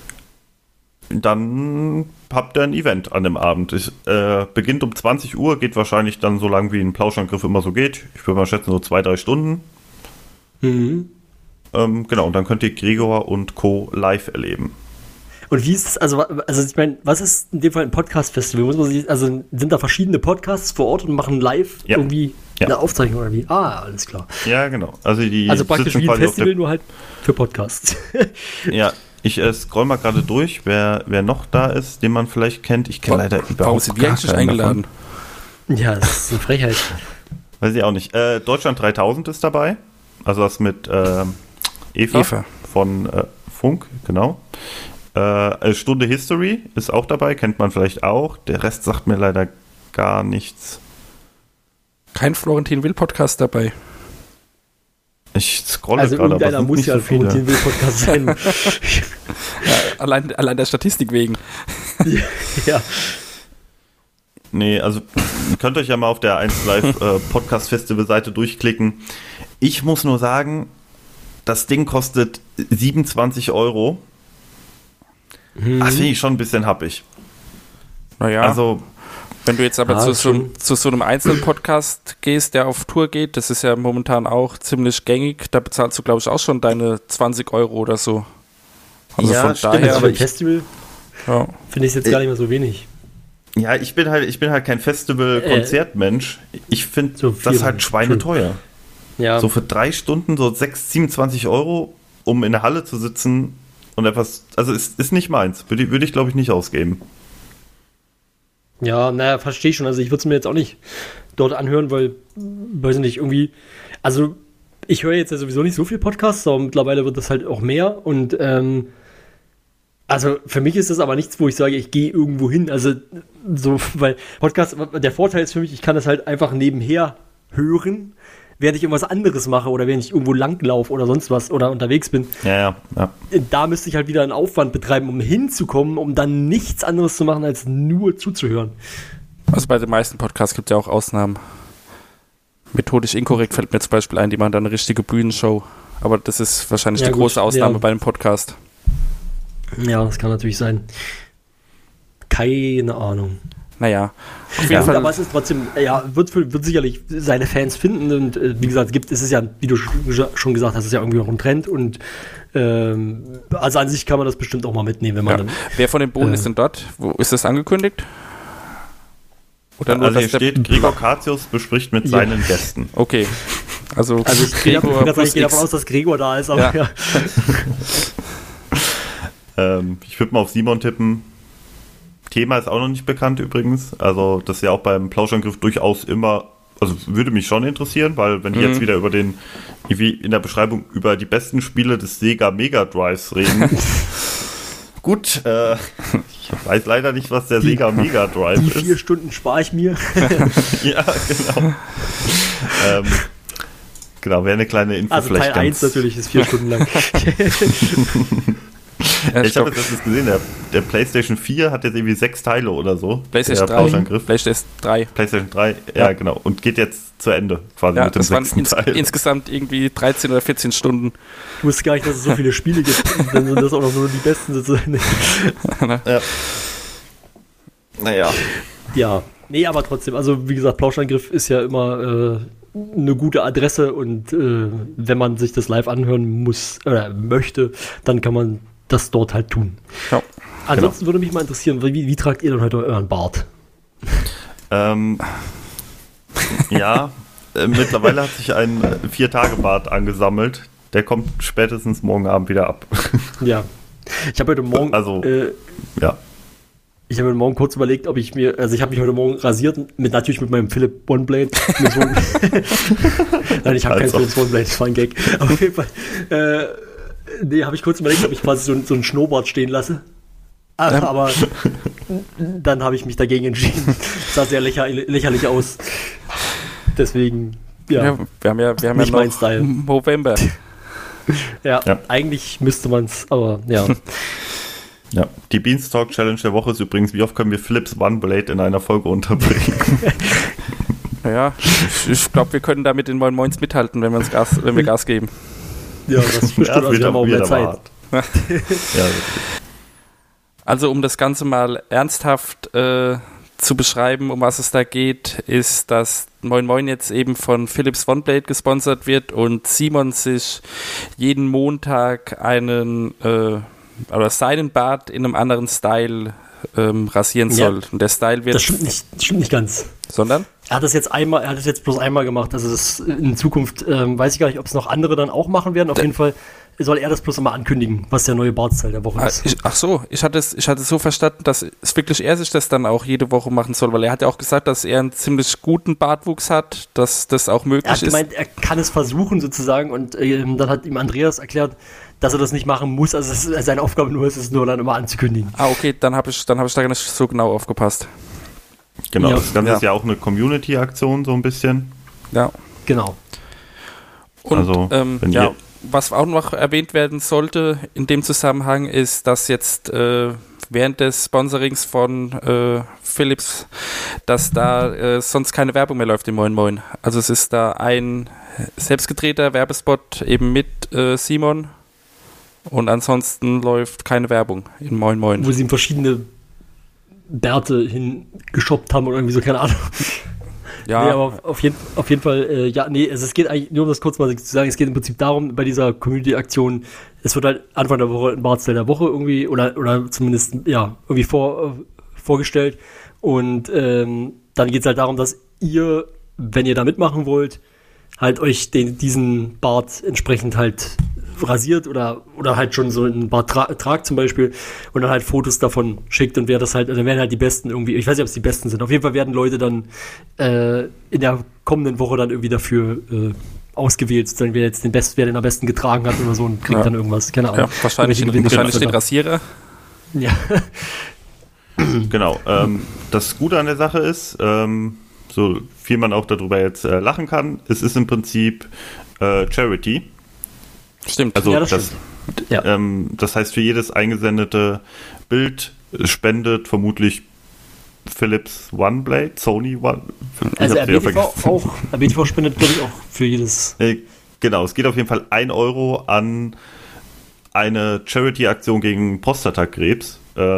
dann habt ihr ein Event an dem Abend. Es beginnt um 20 Uhr, geht wahrscheinlich dann so lang, wie ein Plauschangriff immer so geht. Ich würde mal schätzen, so 2-3 Stunden. Mhm. Genau, und dann könnt ihr Gregor und Co. live erleben. Und wie ist es, also ich meine, was ist in dem Fall ein Podcast-Festival? Also sind da verschiedene Podcasts vor Ort und machen live irgendwie eine Aufzeichnung oder wie? Ah, alles klar. Ja, genau. Also praktisch wie ein Festival, nur halt für Podcasts. Ja, ich scroll mal gerade durch, wer noch da ist, den man vielleicht kennt. Ich kenne leider überhaupt sind wir eigentlich eingeladen? Ja, das ist eine Frechheit. Weiß ich auch nicht. Deutschland 3000 ist dabei. Also das mit Eva von Funk, genau. Stunde History ist auch dabei, kennt man vielleicht auch. Der Rest sagt mir leider gar nichts. Kein Florentin Will Podcast dabei. Ich scrolle also gerade, aber irgendeiner muss ja ein Florentin Will Podcast sein. Ja, allein der Statistik wegen. Ja. Nee, also ihr könnt euch ja mal auf der 1 Live Podcast Festival Seite durchklicken. Ich muss nur sagen, das Ding kostet 27 €. Das finde ich schon ein bisschen happig. Naja, also, wenn du jetzt aber zu so einem einzelnen Podcast gehst, der auf Tour geht, das ist ja momentan auch ziemlich gängig, da bezahlst du, glaube ich, auch schon deine 20 € oder so. Also ja, von stimmt, daher, aber ein Festival finde ich jetzt gar nicht mehr so wenig. Ja, ich bin halt kein Festival-Konzertmensch. Ich finde so das halt schweineteuer. Ja. So für 3 Stunden, so 27 €, um in der Halle zu sitzen und etwas, also ist nicht meins. Würde ich, glaube ich, nicht ausgeben. Ja, naja, verstehe ich schon. Also ich würde es mir jetzt auch nicht dort anhören, weil, weiß nicht, irgendwie, also ich höre jetzt ja sowieso nicht so viel Podcasts, aber mittlerweile wird das halt auch mehr und also für mich ist das aber nichts, wo ich sage, ich gehe irgendwo hin. Also so, weil Podcast, der Vorteil ist für mich, ich kann das halt einfach nebenher hören, während ich irgendwas anderes mache oder während ich irgendwo langlaufe oder sonst was oder unterwegs bin. Ja. Da müsste ich halt wieder einen Aufwand betreiben, um hinzukommen, um dann nichts anderes zu machen, als nur zuzuhören. Also bei den meisten Podcasts gibt es ja auch Ausnahmen. Methodisch inkorrekt fällt mir zum Beispiel ein, die machen dann eine richtige Bühnenshow. Aber das ist wahrscheinlich die große Ausnahme bei einem Podcast. Ja, das kann natürlich sein. Keine Ahnung. Naja, auf jeden Fall. Aber es ist trotzdem, wird sicherlich seine Fans finden und wie gesagt, es ist ja, wie du schon gesagt hast, es ist ja irgendwie noch ein Trend und also an sich kann man das bestimmt auch mal mitnehmen, wenn man dann. Wer von den Bohnen ist denn dort? Wo ist das angekündigt? Oder nur, also hier steht, Gregor Katius bespricht mit seinen Gästen. Okay. Also ich gehe davon aus, dass Gregor da ist, aber ja. Ich würde mal auf Simon tippen. Thema ist auch noch nicht bekannt übrigens. Also das ist ja auch beim Plauschangriff durchaus immer also würde mich schon interessieren, weil wenn die jetzt wieder irgendwie in der Beschreibung über die besten Spiele des Sega Mega Drives reden. Gut, ich weiß leider nicht, was der Sega Mega Drive ist. Die 4 Stunden spare ich mir. Ja, genau. Genau, wäre eine kleine Info. Also vielleicht Teil 1 natürlich ist 4 Stunden lang. Ja, ich habe jetzt das gesehen, der PlayStation 4 hat jetzt irgendwie 6 Teile oder so. PlayStation 3. PlayStation 3. PlayStation 3, ja genau. Und geht jetzt zu Ende quasi mit dem 6. Teil. Insgesamt irgendwie 13 oder 14 Stunden. Ich wusste gar nicht, dass es so viele Spiele gibt. Dann sind das auch noch nur die besten. Ja. Naja. Ja, nee, aber trotzdem, also wie gesagt, Plauschangriff ist ja immer eine gute Adresse und wenn man sich das live anhören muss oder möchte, dann kann man das dort halt tun. Ja, ansonsten würde mich mal interessieren, wie tragt ihr denn heute euren Bart? Ja, mittlerweile hat sich ein 4-Tage-Bart angesammelt. Der kommt spätestens morgen Abend wieder ab. Ja. Ich habe heute Morgen ja. Ich habe heute Morgen kurz überlegt, ob ich mir, also ich habe mich heute Morgen rasiert, natürlich mit meinem Philips OneBlade. Nein, ich habe keinen Philips OneBlade, das war ein Gag. Aber auf jeden Fall, habe ich kurz überlegt, ob ich quasi so einen Schnurrbart stehen lasse. Aber dann habe ich mich dagegen entschieden. Das sah sehr lächerlich aus. Deswegen, ja wir haben ja nicht mein Style. November. Ja, eigentlich müsste man es, aber ja. Ja, die Beanstalk Challenge der Woche ist übrigens, wie oft können wir Philips OneBlade in einer Folge unterbringen? Ja, ich glaube, wir können da mit den Moin Moins mithalten, wenn wir Gas geben. Ja, das bestimmt, also wir haben auch mehr Zeit. Ja, also um das Ganze mal ernsthaft zu beschreiben, um was es da geht, ist, dass Moin Moin jetzt eben von Philips OneBlade gesponsert wird und Simon sich jeden Montag seinen Bart in einem anderen Style rasieren soll. Und der Style wird... Das stimmt nicht ganz. Sondern? Er hat das jetzt bloß einmal gemacht. Also das in Zukunft weiß ich gar nicht, ob es noch andere dann auch machen werden. Auf jeden Fall soll er das bloß immer ankündigen, was der neue Bartstyle der Woche ist. Ich hatte es so verstanden, dass es wirklich er sich das dann auch jede Woche machen soll, weil er hat ja auch gesagt, dass er einen ziemlich guten Bartwuchs hat, dass das auch möglich ist. Er hat gemeint, er kann es versuchen sozusagen und dann hat ihm Andreas erklärt, dass er das nicht machen muss, also seine Aufgabe nur ist, es nur dann immer anzukündigen. Okay, dann hab ich da gar nicht so genau aufgepasst. Genau, das Ganze ist ja auch eine Community-Aktion, so ein bisschen. Ja, genau. Und also, was auch noch erwähnt werden sollte in dem Zusammenhang ist, dass jetzt während des Sponsorings von Philips, dass da sonst keine Werbung mehr läuft in Moin Moin. Also es ist da ein selbstgedrehter Werbespot eben mit Simon und ansonsten läuft keine Werbung in Moin Moin. Wo sie ihm verschiedene Bärte hingeschoppt haben oder irgendwie so, keine Ahnung. Ja. Nee, aber auf jeden Fall, es geht eigentlich, nur um das kurz mal zu sagen, es geht im Prinzip darum, bei dieser Community-Aktion, es wird halt Anfang der Woche ein Bartstyle der Woche irgendwie, oder zumindest, irgendwie vorgestellt und dann geht es halt darum, dass ihr, wenn ihr da mitmachen wollt, halt euch diesen Bart entsprechend halt rasiert oder halt schon so einen Bart tragt zum Beispiel und dann halt Fotos davon schickt und dann werden halt die Besten irgendwie, ich weiß nicht, ob es die Besten sind, auf jeden Fall werden Leute dann in der kommenden Woche dann irgendwie dafür ausgewählt, sozusagen wer den am besten getragen hat oder so und kriegt dann irgendwas, keine Ahnung. Ja, wahrscheinlich den Rasierer. Ja. Genau, das Gute an der Sache ist, so viel man auch darüber jetzt lachen kann, es ist im Prinzip Charity. Stimmt. Also das heißt, für jedes eingesendete Bild spendet vermutlich Philips OneBlade, Sony One. Also RBTV spendet, glaube ich, auch für jedes. Genau, es geht auf jeden Fall 1 Euro an eine Charity-Aktion gegen Prostatakrebs.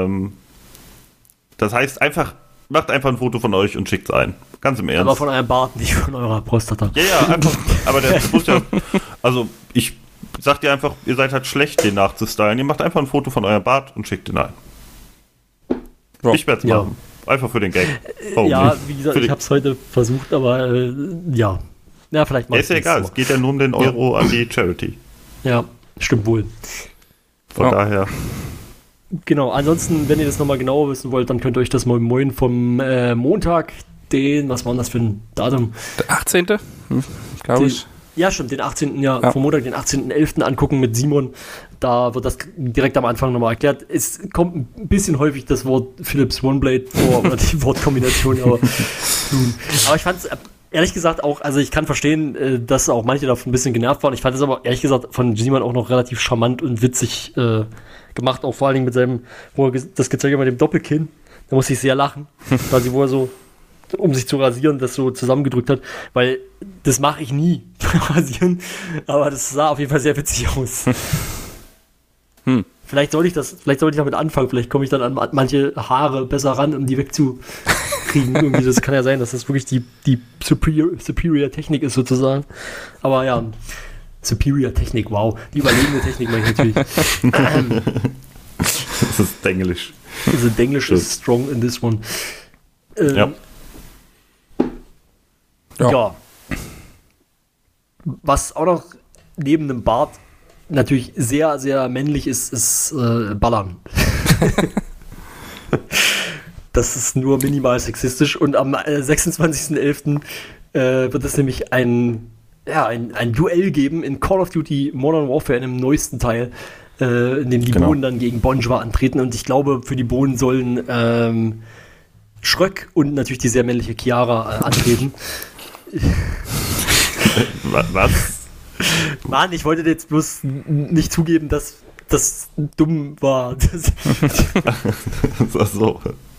Das heißt, macht einfach ein Foto von euch und schickt es ein. Ganz im Ernst. Aber von eurem Bart, nicht von eurer Prostata. Ja, einfach. Aber der muss ja. Also, ich sag dir einfach, ihr seid halt schlecht, den nachzustylen. Ihr macht einfach ein Foto von eurem Bart und schickt den ein. Ja. Ich werde es machen. Einfach für den Gag. Wie gesagt, ich habe es heute versucht, aber ja. Ja, vielleicht mal. Ist ja egal, es geht ja nur um den Euro an die Charity. Ja, stimmt wohl. Von daher. Genau, ansonsten, wenn ihr das nochmal genauer wissen wollt, dann könnt ihr euch das Moin Moin vom Montag, was war denn das für ein Datum? Der 18., glaube ich. Ja, stimmt, den 18., vom Montag, den 18.11. angucken mit Simon. Da wird das direkt am Anfang nochmal erklärt. Es kommt ein bisschen häufig das Wort Philips OneBlade vor, oder die Wortkombination, aber ich fand es ehrlich gesagt auch, also ich kann verstehen, dass auch manche davon ein bisschen genervt waren. Ich fand es aber ehrlich gesagt von Simon auch noch relativ charmant und witzig gemacht, auch vor allen Dingen mit seinem, wo er das gezeigt hat mit dem Doppelkinn. Da musste ich sehr lachen, quasi wo er so, um sich zu rasieren, das so zusammengedrückt hat, weil das mache ich nie, rasieren, aber das sah auf jeden Fall sehr witzig aus. Vielleicht sollte ich damit anfangen, vielleicht komme ich dann an manche Haare besser ran, um die wegzukriegen. Irgendwie, das kann ja sein, dass das wirklich die Superior Technik ist sozusagen. Aber ja, Superior Technik, wow. Die überlegene Technik meine ich natürlich. Das ist Denglisch. Also Denglisch ist strong in this one. Ja. Was auch noch neben dem Bart natürlich sehr, sehr männlich ist Ballern. Das ist nur minimal sexistisch und am 26.11. Wird es nämlich ein Duell geben in Call of Duty Modern Warfare, in dem neuesten Teil, in dem die Bohnen dann gegen Bonjour antreten, und ich glaube, für die Bohnen sollen Schröck und natürlich die sehr männliche Chiara antreten. Was? Mann, ich wollte jetzt bloß nicht zugeben, dass das dumm war. Ach so.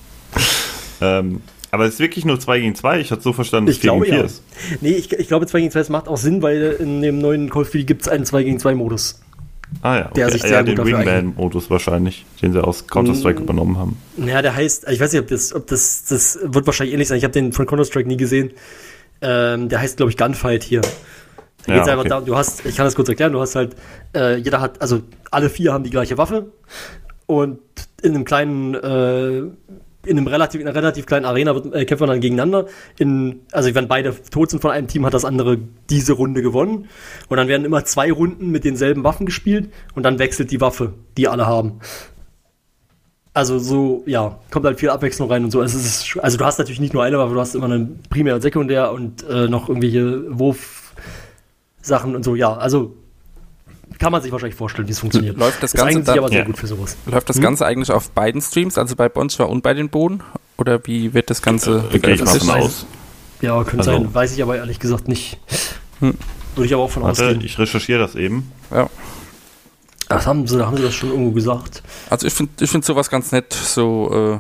Aber es ist wirklich nur 2 gegen 2? Ich hatte so verstanden, dass es 4 gegen 4 ist. Nee, ich glaube 2 gegen 2, das macht auch Sinn, weil in dem neuen Call of Duty gibt es einen 2 gegen 2 Modus. Ah ja, okay. Der sich sehr gut den Wingman-Modus wahrscheinlich, den sie aus Counter-Strike übernommen haben. Ja, der heißt, ich weiß nicht, ob das wird wahrscheinlich ähnlich sein, ich habe den von Counter-Strike nie gesehen. Der heißt, glaube ich, Gunfight hier. Da geht's einfach darum, ich kann das kurz erklären, du hast halt, jeder hat, also alle 4 haben die gleiche Waffe, und in einer relativ kleinen Arena kämpft man dann gegeneinander. Also wenn beide tot sind von einem Team, hat das andere diese Runde gewonnen. Und dann werden immer 2 Runden mit denselben Waffen gespielt und dann wechselt die Waffe, die alle haben. Also so, ja, kommt halt viel Abwechslung rein und so. Also du hast natürlich nicht nur eine Waffe, du hast immer eine Primär und Sekundär und noch irgendwelche Wurfsachen und so. Ja, also kann man sich wahrscheinlich vorstellen, wie es funktioniert. Läuft das Ganze eignet sich aber sehr gut für sowas. Läuft das Ganze eigentlich auf beiden Streams, also bei Bonjour und bei den Bohnen? Oder wie wird das Ganze veröffentlicht? Aus. Ja, könnte sein. Weiß ich aber ehrlich gesagt nicht. Würde ich aber auch von ausgehen. Ich recherchiere das eben. Ja. Da haben sie das schon irgendwo gesagt. Also ich find sowas ganz nett, so,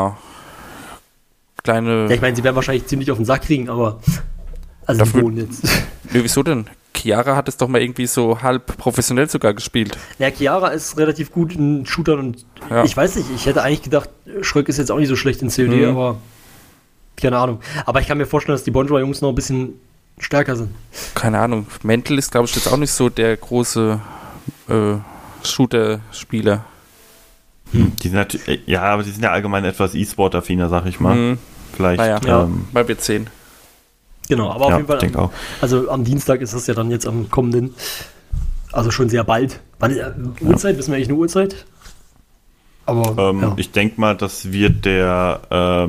kleine... Ja, ich meine, sie werden wahrscheinlich ziemlich auf den Sack kriegen, aber... Also die Bohnen jetzt. Nee, wieso denn? Chiara hat es doch mal irgendwie so halb professionell sogar gespielt. Ja, Chiara ist relativ gut in Shootern und ich weiß nicht, ich hätte eigentlich gedacht, Schröck ist jetzt auch nicht so schlecht in COD, aber keine Ahnung. Aber ich kann mir vorstellen, dass die Bonjour-Jungs noch ein bisschen stärker sind. Keine Ahnung. Mental ist, glaube ich, jetzt auch nicht so der große Shooter-Spieler. Die sind natürlich, ja, aber die sind ja allgemein etwas E-Sport-affiner, sag ich mal. Vielleicht. Naja, mal wir 10. Genau, aber auf jeden Fall, auch. Also am Dienstag ist das ja dann jetzt am kommenden, also schon sehr bald. Uhrzeit, wissen wir eigentlich eine Uhrzeit? Aber ich denke mal, das wird der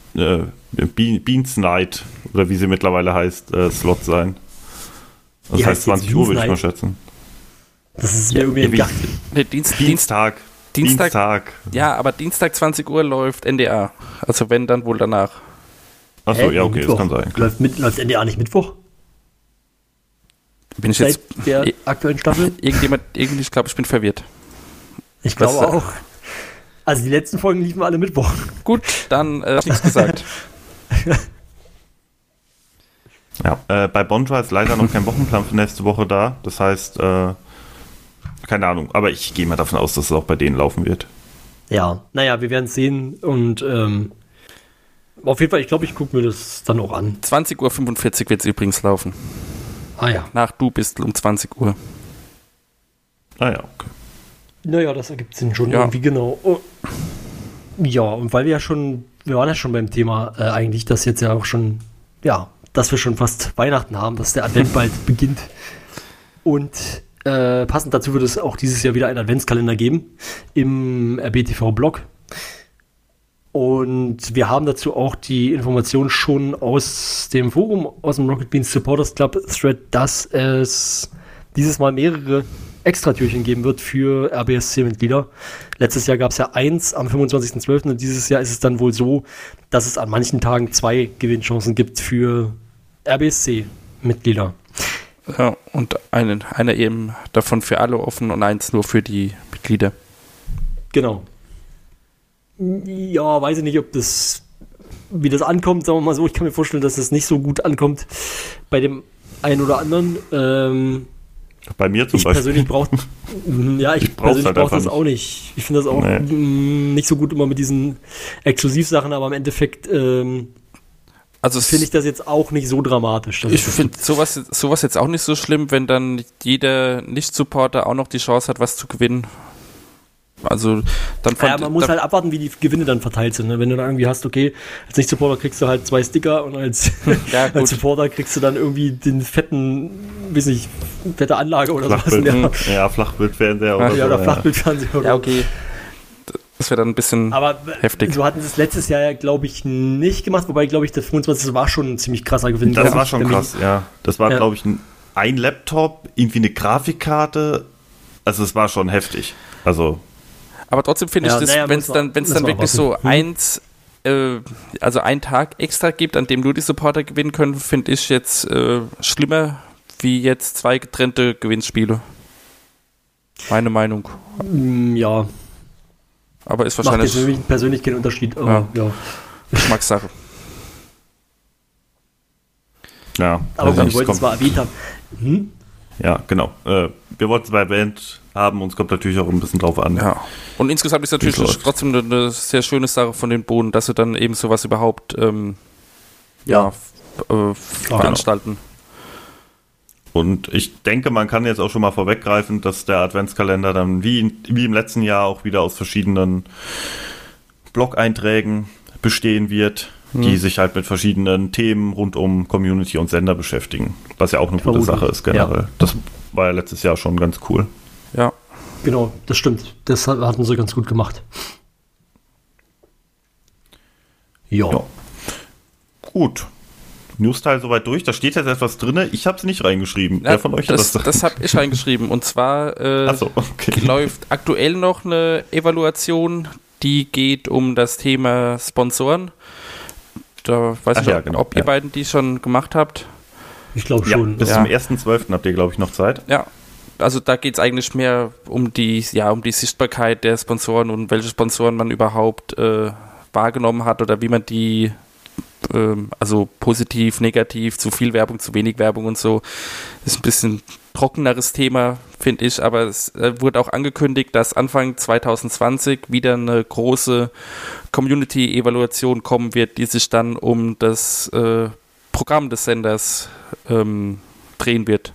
Beans Night, oder wie sie mittlerweile heißt, Slot sein. Das heißt 20 Uhr, würde ich mal schätzen. Das ist mir irgendwie Dienstag. Ja, aber Dienstag 20 Uhr läuft NDA. Also wenn, dann wohl danach. Achso, ja, okay, Mittwoch. Das kann sein. Läuft NDA nicht Mittwoch? Bin ich Seit jetzt der aktuellen Staffel? Ich glaube, ich bin verwirrt. Ich glaube auch. Also die letzten Folgen liefen alle Mittwoch. Gut, dann nichts gesagt. Ja, bei Bonjour ist leider noch kein Wochenplan für nächste Woche da. Das heißt, keine Ahnung, aber ich gehe mal davon aus, dass es auch bei denen laufen wird. Ja, naja, wir werden es sehen und auf jeden Fall, ich glaube, ich gucke mir das dann auch an. 20.45 Uhr wird es übrigens laufen. Ah ja. Nach Du bist um 20 Uhr. Ah ja, okay. Naja, das ergibt Sinn schon irgendwie, genau. Oh. Ja, und weil wir waren ja schon beim Thema eigentlich, dass jetzt ja auch schon, dass wir schon fast Weihnachten haben, dass der Advent bald beginnt. Und passend dazu wird es auch dieses Jahr wieder einen Adventskalender geben im RBTV-Blog. Und wir haben dazu auch die Information schon aus dem Forum, aus dem Rocket Beans Supporters Club Thread, dass es dieses Mal mehrere Extratürchen geben wird für RBSC-Mitglieder. Letztes Jahr gab es ja 1 am 25.12. und dieses Jahr ist es dann wohl so, dass es an manchen Tagen 2 Gewinnchancen gibt für RBSC-Mitglieder. Ja, und einer eben davon für alle offen und eins nur für die Mitglieder. Genau. Ja, weiß ich nicht, wie das ankommt, sagen wir mal so. Ich kann mir vorstellen, dass es nicht so gut ankommt bei dem einen oder anderen. Bei mir zum ich Beispiel. Persönlich ich persönlich brauche das auch nicht. Ich finde das auch nicht so gut immer mit diesen Exklusivsachen, aber im Endeffekt finde ich das jetzt auch nicht so dramatisch. Ich finde sowas jetzt auch nicht so schlimm, wenn dann jeder Nicht-Supporter auch noch die Chance hat, was zu gewinnen. Also dann man muss halt abwarten, wie die Gewinne dann verteilt sind. Ne? Wenn du dann irgendwie hast, okay, als Nicht-Supporter kriegst du halt 2 Sticker und als Supporter kriegst du dann irgendwie den fette Anlage oder sowas. Ja, Flachbildfernseher oder so. Ja, oder Flachbildfernseher. Ja, okay. Das wäre dann ein bisschen heftig. So hatten sie es letztes Jahr ja, glaube ich, nicht gemacht, wobei, glaube ich, der 25. war schon ein ziemlich krasser Gewinn. Das war schon krass, ja. Das war, glaube ich, ein Laptop, irgendwie eine Grafikkarte. Also es war schon heftig. Aber trotzdem finde ich, wenn es dann wirklich so einen Tag extra gibt, an dem nur die Supporter gewinnen können, finde ich jetzt schlimmer wie jetzt 2 getrennte Gewinnspiele. Meine Meinung. Ja. Aber ist wahrscheinlich... Macht jetzt persönlich keinen Unterschied. Aber, ja. Geschmackssache. Ja. Aber wir wollten es mal erwähnt haben. Ja, genau. Wir wollten es bei Band haben, uns kommt natürlich auch ein bisschen drauf an. Ja. Und insgesamt ist natürlich trotzdem eine sehr schöne Sache von den Bohnen, dass sie dann eben sowas überhaupt veranstalten. Und ich denke, man kann jetzt auch schon mal vorweggreifen, dass der Adventskalender dann wie im letzten Jahr auch wieder aus verschiedenen Blog-Einträgen bestehen wird, die sich halt mit verschiedenen Themen rund um Community und Sender beschäftigen. Was ja auch eine gute Sache ist generell. Ja. Das war ja letztes Jahr schon ganz cool. Ja. Genau, das stimmt. Das hatten sie ganz gut gemacht. Ja. Gut. News-Teil soweit durch. Da steht jetzt etwas drin. Ich habe es nicht reingeschrieben. Ja, wer von euch das habe ich reingeschrieben. Und zwar läuft aktuell noch eine Evaluation, die geht um das Thema Sponsoren. Da weiß ich nicht, ob ihr beiden die schon gemacht habt. Ich glaube schon. Bis zum 1.12. habt ihr, glaube ich, noch Zeit. Ja, also da geht es eigentlich mehr um die Sichtbarkeit der Sponsoren und welche Sponsoren man überhaupt wahrgenommen hat oder wie man die also positiv, negativ, zu viel Werbung, zu wenig Werbung und so. Das ist ein bisschen trockeneres Thema, finde ich, aber es wurde auch angekündigt, dass Anfang 2020 wieder eine große Community-Evaluation kommen wird, die sich dann um das Programm des Senders drehen wird.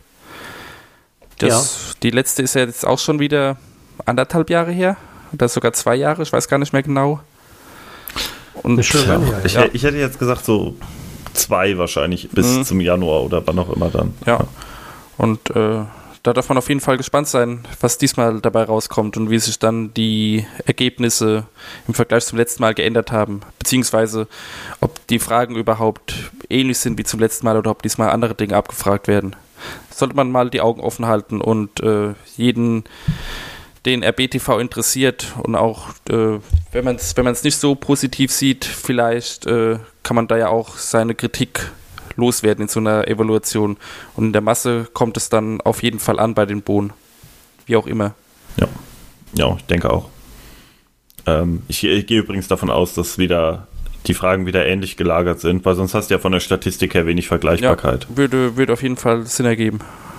Die letzte ist ja jetzt auch schon wieder 1,5 Jahre her, oder sogar 2 Jahre, ich weiß gar nicht mehr genau. Und ich hätte jetzt gesagt so 2 wahrscheinlich bis zum Januar oder wann auch immer dann. Ja, und da darf man auf jeden Fall gespannt sein, was diesmal dabei rauskommt und wie sich dann die Ergebnisse im Vergleich zum letzten Mal geändert haben, beziehungsweise ob die Fragen überhaupt ähnlich sind wie zum letzten Mal oder ob diesmal andere Dinge abgefragt werden. Sollte man mal die Augen offen halten und jeden, den RBTV interessiert und auch, wenn man es nicht so positiv sieht, vielleicht kann man da ja auch seine Kritik loswerden in so einer Evaluation. Und in der Masse kommt es dann auf jeden Fall an bei den Bohnen. Wie auch immer. Ja, ich denke auch. Ich gehe übrigens davon aus, dass die Fragen wieder ähnlich gelagert sind, weil sonst hast du ja von der Statistik her wenig Vergleichbarkeit. Ja, würde auf jeden Fall Sinn ergeben.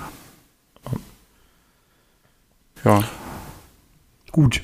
Ja. Gut.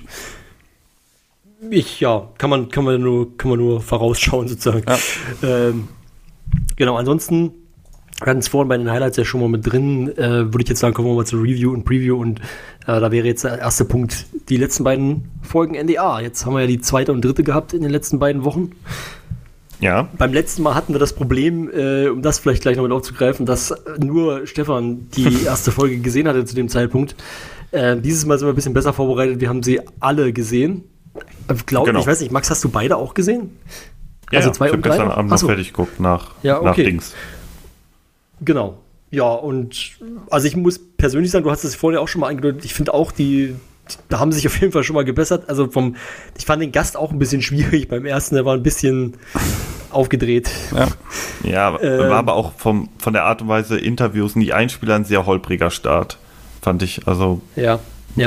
Kann man nur vorausschauen sozusagen. Ja. Genau, ansonsten, wir hatten es vorhin bei den Highlights ja schon mal mit drin, würde ich jetzt sagen, kommen wir mal zur Review und Preview und da wäre jetzt der erste Punkt die letzten beiden Folgen NDA. Jetzt haben wir ja die 2. und 3. gehabt in den letzten beiden Wochen. Ja. Beim letzten Mal hatten wir das Problem, um das vielleicht gleich nochmal aufzugreifen, dass nur Stefan die erste Folge gesehen hatte zu dem Zeitpunkt. Dieses Mal sind wir ein bisschen besser vorbereitet. Wir haben sie alle gesehen. Genau. Ich weiß nicht, Max, hast du beide auch gesehen? Ja, also ja, 2 ich habe und 3? gestern Abend noch fertig geguckt nach Dings. Genau. Ja, und also ich muss persönlich sagen, du hast es vorher auch schon mal angedeutet, ich finde auch, da haben sie sich auf jeden Fall schon mal gebessert. Also ich fand den Gast auch ein bisschen schwierig beim ersten, der war ein bisschen aufgedreht. Ja, war aber auch von der Art und Weise Interviews und die Einspieler ein sehr holpriger Start, fand ich. Also ja.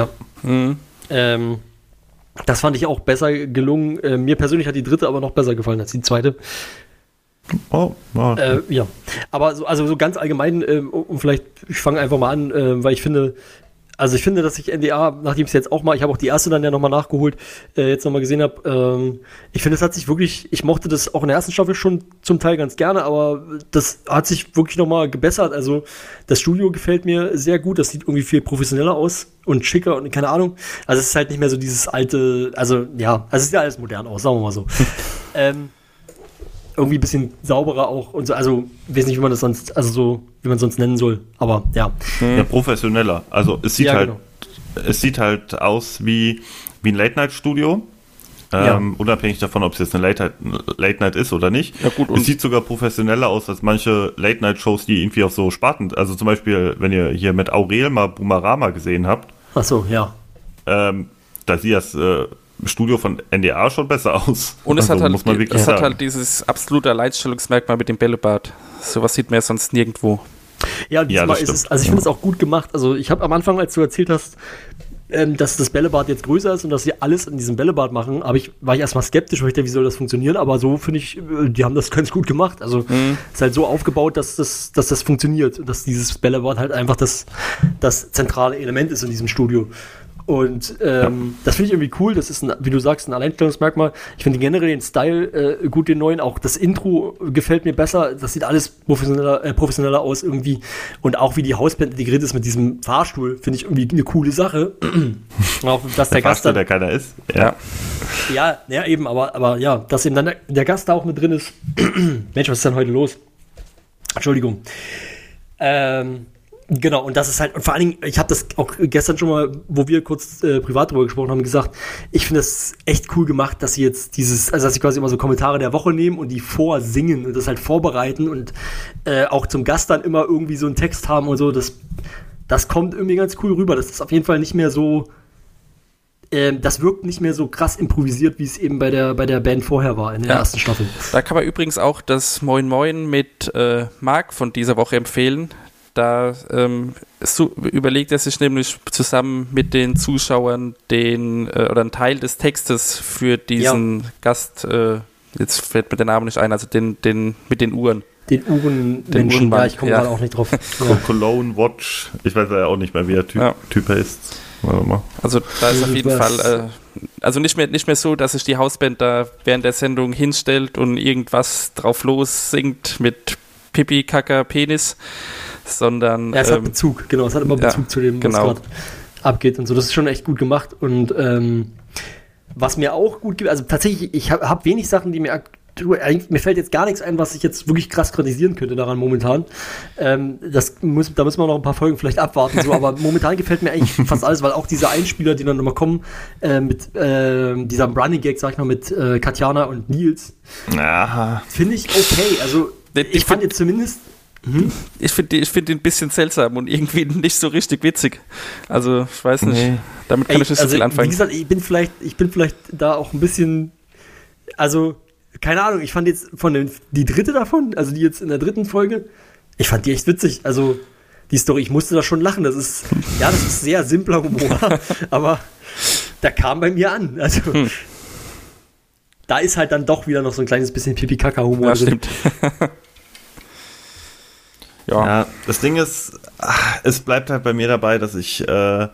Das fand ich auch besser gelungen. Mir persönlich hat die dritte aber noch besser gefallen als die zweite. Oh, wow. Ja, aber so ganz allgemein, ich fange einfach mal an, weil ich finde, dass ich NDA, nachdem ich es jetzt auch mal, ich habe auch die erste dann ja nochmal nachgeholt, jetzt nochmal gesehen habe, ich finde, es hat sich wirklich, ich mochte das auch in der ersten Staffel schon zum Teil ganz gerne, aber das hat sich wirklich nochmal gebessert. Also das Studio gefällt mir sehr gut, das sieht irgendwie viel professioneller aus und schicker und keine Ahnung. Also es ist halt nicht mehr so dieses alte, es sieht ja alles modern aus, sagen wir mal so. Irgendwie ein bisschen sauberer auch und so, also ich weiß nicht, wie man das sonst, wie man sonst nennen soll, aber ja. Ja, professioneller. Also es sieht sieht halt aus wie ein Late-Night-Studio. Unabhängig davon, ob es jetzt eine Late-Night ist oder nicht. Ja, gut, es sieht sogar professioneller aus als manche Late-Night-Shows, die irgendwie auf so Sparten, also zum Beispiel, wenn ihr hier mit Aurel mal Boomerama gesehen habt. Ach so, ja. Da sieht das Studio von NDA schon besser aus. Und es also, hat halt dieses absolute Alleinstellungsmerkmal mit dem Bällebad. Sowas sieht man ja sonst nirgendwo. Ja, diesmal ist es, also ich finde es auch gut gemacht. Also ich habe am Anfang, als du erzählt hast, dass das Bällebad jetzt größer ist und dass sie alles in diesem Bällebad machen, war ich erstmal skeptisch, weil ich dachte, wie soll das funktionieren? Aber so finde ich, die haben das ganz gut gemacht. Also es ist halt so aufgebaut, dass das funktioniert, dass dieses Bällebad halt einfach das zentrale Element ist in diesem Studio. Und das finde ich irgendwie cool. Das ist, wie du sagst, ein Alleinstellungsmerkmal. Ich finde generell den Style gut, den neuen. Auch das Intro gefällt mir besser. Das sieht alles professioneller aus irgendwie. Und auch wie die Hausband integriert ist mit diesem Fahrstuhl, finde ich irgendwie eine coole Sache. Auch, dass der Gast Fahrstuhl, der keiner ist. Ja, eben. Aber ja, dass eben dann der Gast da auch mit drin ist. Mensch, was ist denn heute los? Entschuldigung. Genau, und das ist halt, und vor allen Dingen, ich habe das auch gestern schon mal, wo wir kurz privat drüber gesprochen haben, gesagt, ich finde das echt cool gemacht, dass sie jetzt dass sie quasi immer so Kommentare der Woche nehmen und die vorsingen und das halt vorbereiten und auch zum Gast dann immer irgendwie so einen Text haben und so, das kommt irgendwie ganz cool rüber. Das ist auf jeden Fall nicht mehr so, das wirkt nicht mehr so krass improvisiert, wie es eben bei der Band vorher war, in der ersten Staffel. Da kann man übrigens auch das Moin Moin mit Marc von dieser Woche empfehlen. Da überlegt er sich nämlich zusammen mit den Zuschauern oder einen Teil des Textes für diesen Gast, jetzt fällt mir der Name nicht ein, also den mit den Uhren. Den Uhrenmenschen, ich komme gerade auch nicht drauf. Cologne Watch, ich weiß ja auch nicht mehr, wie der Typ heißt. Also da ist auf jeden Fall, also nicht mehr so, dass sich die Hausband da während der Sendung hinstellt und irgendwas drauf los singt mit Pipi, Kaka, Penis, sondern... Ja, es hat Bezug, genau, es hat immer Bezug zu dem, was gerade abgeht und so. Das ist schon echt gut gemacht und was mir auch gut gibt, also tatsächlich, ich hab wenig Sachen, die mir fällt jetzt gar nichts ein, was ich jetzt wirklich krass kritisieren könnte daran momentan. Da müssen wir noch ein paar Folgen vielleicht abwarten, so, aber momentan gefällt mir eigentlich fast alles, weil auch diese Einspieler, die dann immer kommen, mit dieser Running Gag, sag ich mal, mit Katjana und Nils, finde ich okay. Also ich fand jetzt zumindest... Ich finde ihn ein bisschen seltsam und irgendwie nicht so richtig witzig. Also, ich weiß nicht. Damit kann ich nicht so viel anfangen. Wie gesagt, ich bin vielleicht da auch ein bisschen, also, keine Ahnung, ich fand jetzt die dritte davon, also die jetzt in der dritten Folge, ich fand die echt witzig. Also, die Story, ich musste da schon lachen. Das ist sehr simpler Humor, aber da kam bei mir an. Also, da ist halt dann doch wieder noch so ein kleines bisschen Pipi-Kaka-Humor drin. Stimmt. Ja, das Ding ist, es bleibt halt bei mir dabei, dass ich werde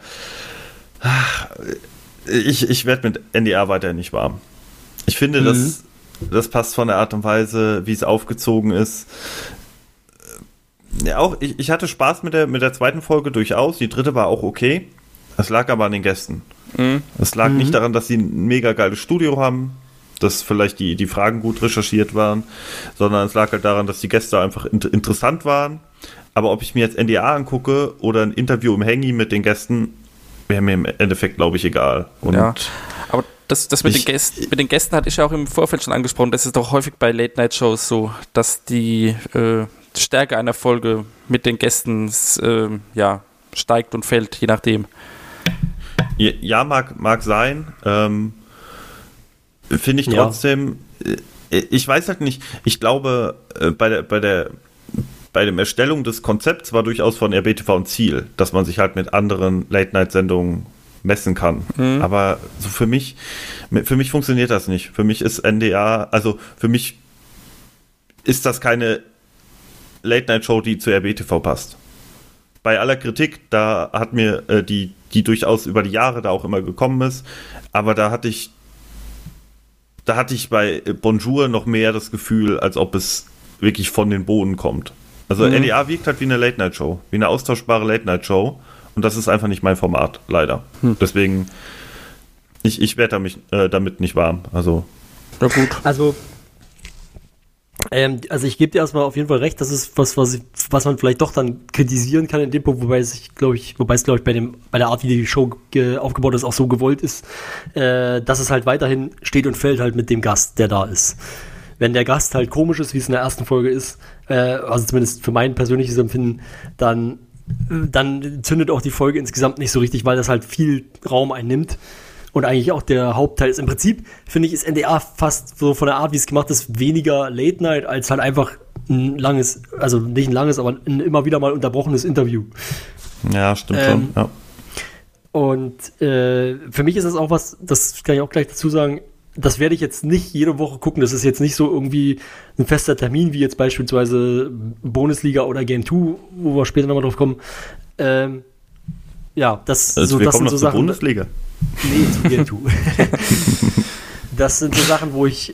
mit NDA weiterhin nicht warm. Ich finde, das passt von der Art und Weise, wie es aufgezogen ist. Ja, auch ich hatte Spaß mit der zweiten Folge durchaus. Die dritte war auch okay. Es lag aber an den Gästen. Es lag nicht daran, dass sie ein mega geiles Studio haben, dass vielleicht die Fragen gut recherchiert waren, sondern es lag halt daran, dass die Gäste einfach interessant waren. Aber ob ich mir jetzt NDA angucke oder ein Interview im Hangy mit den Gästen, wäre mir im Endeffekt, glaube ich, egal. Und ja, aber Das mit den Gästen hatte ich ja auch im Vorfeld schon angesprochen. Das ist doch häufig bei Late-Night-Shows so, dass die Stärke einer Folge mit den Gästen steigt und fällt, je nachdem. Ja, mag sein. Finde ich trotzdem, ich weiß halt nicht, ich glaube, bei der Erstellung des Konzepts war durchaus von RBTV ein Ziel, dass man sich halt mit anderen Late-Night-Sendungen messen kann. Aber so für mich funktioniert das nicht. Für mich ist NDR, also für mich ist das keine Late-Night-Show, die zu RBTV passt. Bei aller Kritik, da hat mir die durchaus über die Jahre da auch immer gekommen ist, aber da hatte ich bei Bonjour noch mehr das Gefühl, als ob es wirklich von den Boden kommt. Also NDR wirkt halt wie eine Late-Night-Show, wie eine austauschbare Late-Night-Show. Und das ist einfach nicht mein Format, leider. Deswegen, ich werde damit nicht warm. Also. Na gut. Also ich gebe dir erstmal auf jeden Fall recht, das ist was man vielleicht doch dann kritisieren kann in dem Punkt, wobei es, glaube ich, bei der Art, wie die Show aufgebaut ist, auch so gewollt ist, dass es halt weiterhin steht und fällt halt mit dem Gast, der da ist. Wenn der Gast halt komisch ist, wie es in der ersten Folge ist, also zumindest für mein persönliches Empfinden, dann zündet auch die Folge insgesamt nicht so richtig, weil das halt viel Raum einnimmt und eigentlich auch der Hauptteil ist. Im Prinzip, finde ich, ist NDR fast so von der Art, wie es gemacht ist, weniger Late Night als halt einfach ein langes, also nicht ein langes, aber ein immer wieder mal unterbrochenes Interview. Ja, stimmt schon. Ja. Und für mich ist das auch was, das kann ich auch gleich dazu sagen, das werde ich jetzt nicht jede Woche gucken. Das ist jetzt nicht so irgendwie ein fester Termin, wie jetzt beispielsweise Bundesliga oder Game 2, wo wir später nochmal drauf kommen. Ja, das, also so, das sind so Sachen. Bundesliga? Nee, zu Game 2. Das sind so Sachen, wo ich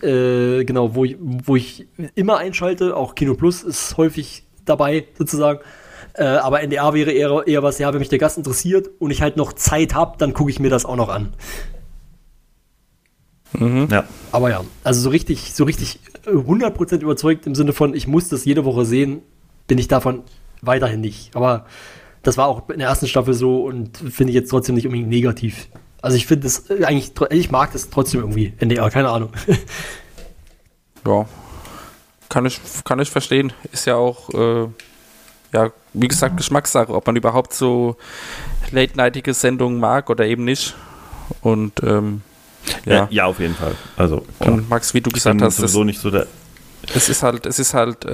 immer einschalte. Auch Kino Plus ist häufig dabei, sozusagen. Aber NDR wäre eher was, ja, wenn mich der Gast interessiert und ich halt noch Zeit habe, dann gucke ich mir das auch noch an. Ja. Aber ja, also so richtig 100% überzeugt im Sinne von, ich muss das jede Woche sehen, bin ich davon weiterhin nicht. Aber das war auch in der ersten Staffel so und finde ich jetzt trotzdem nicht unbedingt negativ. Also ich finde es eigentlich, ich mag das trotzdem irgendwie, NDR, keine Ahnung. Ja, kann ich verstehen. Ist ja auch, wie gesagt, Geschmackssache, ob man überhaupt so late-nightige Sendungen mag oder eben nicht. Und ja, auf jeden Fall. Also, und Max, wie du gesagt hast, sowieso nicht so es ist halt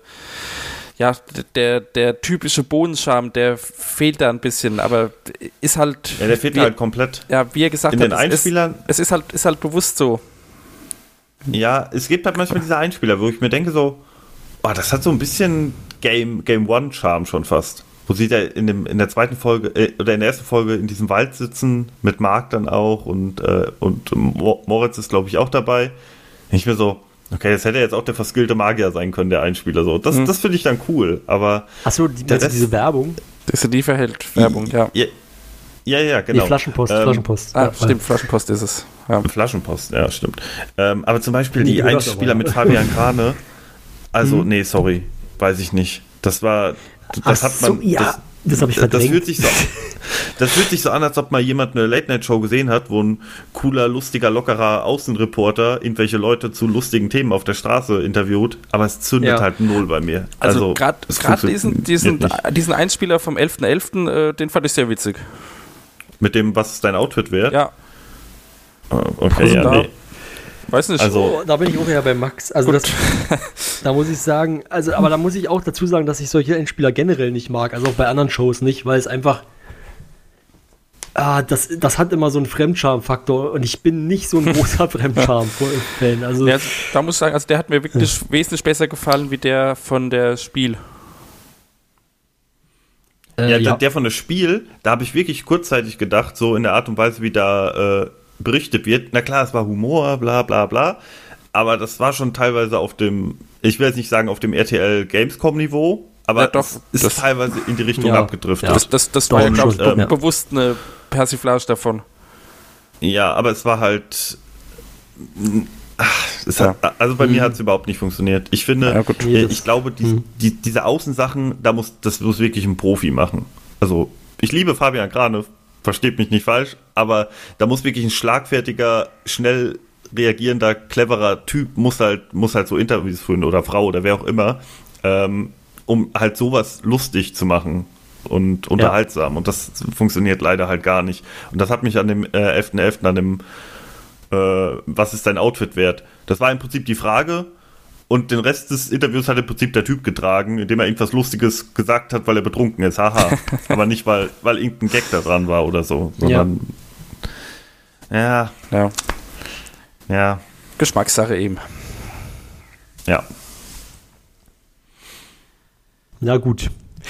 der typische Bohnenscham, der fehlt da ein bisschen, aber ist halt. Ja, der fehlt halt komplett. Ja, wie er gesagt in hat, den Einspielern. Es ist halt bewusst so. Ja, es gibt halt manchmal diese Einspieler, wo ich mir denke so, das hat so ein bisschen Game One Charme schon fast. Wo sie da in der zweiten Folge, oder in der ersten Folge in diesem Wald sitzen, mit Marc dann auch und Moritz ist, glaube ich, auch dabei. Ich mir so, okay, das hätte jetzt auch der verskillte Magier sein können, der Einspieler. So. Das finde ich dann cool, aber. Achso, diese Werbung? Das ist die Lieferheld-Werbung, ja. Ja, genau. Nee, Flaschenpost. Ja, stimmt, Flaschenpost ist es. Ja. Flaschenpost, ja, stimmt. Aber zum Beispiel die Einspieler mit Fabian Krane, also, nee, sorry, weiß ich nicht. Das war. Das hat man. Das habe ich verdrängt. Das fühlt sich so an, als ob mal jemand eine Late-Night-Show gesehen hat, wo ein cooler, lustiger, lockerer Außenreporter irgendwelche Leute zu lustigen Themen auf der Straße interviewt, aber es zündet halt null bei mir. Also gerade diesen Einspieler vom 11.11., den fand ich sehr witzig. Mit dem, was ist dein Outfit wert? Ja. Okay, also nee. Weiß nicht. Also, da bin ich auch eher bei Max. Also da muss ich sagen, aber da muss ich auch dazu sagen, dass ich solche Endspieler generell nicht mag, also auch bei anderen Shows nicht, weil es einfach das hat immer so einen Fremdscham-Faktor und ich bin nicht so ein großer Fremdscham-Fan. Also, ja, da muss ich sagen, der hat mir wirklich wesentlich besser gefallen wie der von der Spiel. Der von der Spiel, da habe ich wirklich kurzzeitig gedacht, so in der Art und Weise, wie da berichtet wird. Na klar, es war Humor, bla bla bla, aber das war schon teilweise auf dem, ich will jetzt nicht sagen auf dem RTL Gamescom-Niveau, aber ja, doch, es ist teilweise in die Richtung abgedriftet. Ja. Das war ja, glaube ich, bewusst eine Persiflage davon. Ja, aber es war halt also bei mir hat es überhaupt nicht funktioniert. Ich finde, ich glaube, diese Außensachen, das muss wirklich ein Profi machen. Also, ich liebe Fabian Krane, versteht mich nicht falsch, aber da muss wirklich ein schlagfertiger, schnell reagierender, cleverer Typ muss halt so Interviews führen oder Frau oder wer auch immer, um halt sowas lustig zu machen und unterhaltsam. Und das funktioniert leider halt gar nicht. Und das hat mich an dem 11.11. an dem was ist dein Outfit wert? Das war im Prinzip die Frage und den Rest des Interviews hat im Prinzip der Typ getragen, indem er irgendwas Lustiges gesagt hat, weil er betrunken ist. Haha. Aber nicht, weil irgendein Gag da dran war oder so. Sondern ja. Geschmackssache eben. Ja. Na gut.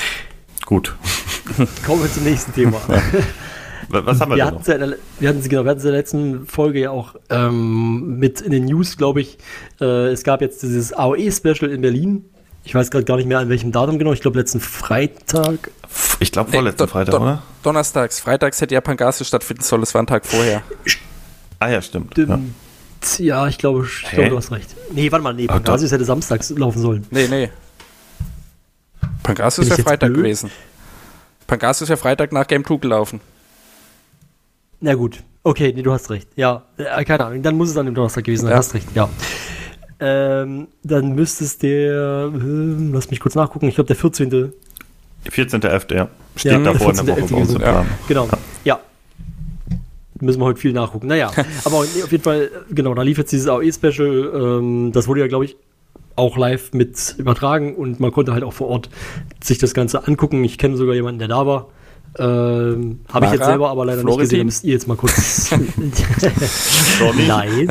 Kommen wir zum nächsten Thema. Was haben wir denn noch? Wir hatten es in der letzten Folge ja auch mit in den News, glaube ich. Es gab jetzt dieses AOE-Special in Berlin. Ich weiß gerade gar nicht mehr, an welchem Datum genau. Ich glaube, letzten Freitag. Ich glaube, vorletzten Freitag, oder? Donnerstags. Freitags hätte ja Pangasi stattfinden sollen. Das war ein Tag vorher. Ah ja, stimmt. Ja, ich glaube, du hast recht. Nee, warte mal. Pangasi hätte samstags laufen sollen. Nee. Pangasi ist ja Freitag gewesen. Pangasi ist ja Freitag nach Game 2 gelaufen. Na gut. Okay, nee, du hast recht. Ja, keine Ahnung. Dann muss es an dem Donnerstag gewesen sein. Du hast recht, ja. Dann müsste es lass mich kurz nachgucken, ich glaube der 14. 14.11., ja. Steht davor in der Woche bei uns im Plan. Genau, ja. Müssen wir heute viel nachgucken. Naja, aber auf jeden Fall, genau, da lief jetzt dieses AOE-Special. Das wurde ja, glaube ich, auch live mit übertragen und man konnte halt auch vor Ort sich das Ganze angucken. Ich kenne sogar jemanden, der da war. Habe ich jetzt selber aber leider nicht gesehen. Da müsst ihr jetzt mal kurz. Nein.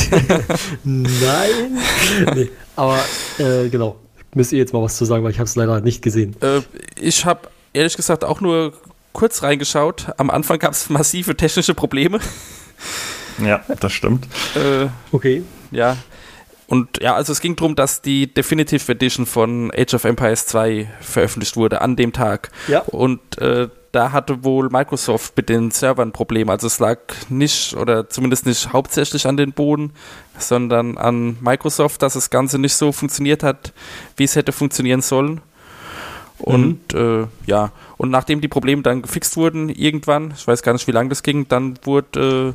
Nein. Nee. Aber genau, müsst ihr jetzt mal was zu sagen, weil ich habe es leider nicht gesehen. Ich habe ehrlich gesagt auch nur kurz reingeschaut. Am Anfang gab es massive technische Probleme. Ja, das stimmt. Okay. Ja. Und ja, also es ging darum, dass die Definitive Edition von Age of Empires 2 veröffentlicht wurde an dem Tag. Ja. Und da hatte wohl Microsoft mit den Servern Probleme. Also es lag nicht, oder zumindest nicht hauptsächlich an den Boden, sondern an Microsoft, dass das Ganze nicht so funktioniert hat, wie es hätte funktionieren sollen. Und ja, und nachdem die Probleme dann gefixt wurden, irgendwann, ich weiß gar nicht, wie lange das ging, dann wurde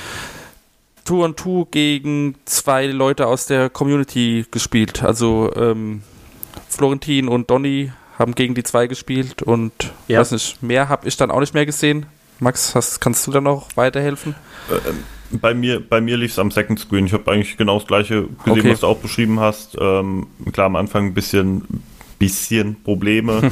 2-on-2 gegen 2 Leute aus der Community gespielt. Also Florentin und Donny haben gegen die 2 gespielt und weiß nicht, mehr habe ich dann auch nicht mehr gesehen. Max, kannst du da noch weiterhelfen? Bei mir lief es am Second Screen. Ich habe eigentlich genau das Gleiche gesehen, was du auch beschrieben hast. Klar, am Anfang ein bisschen Probleme.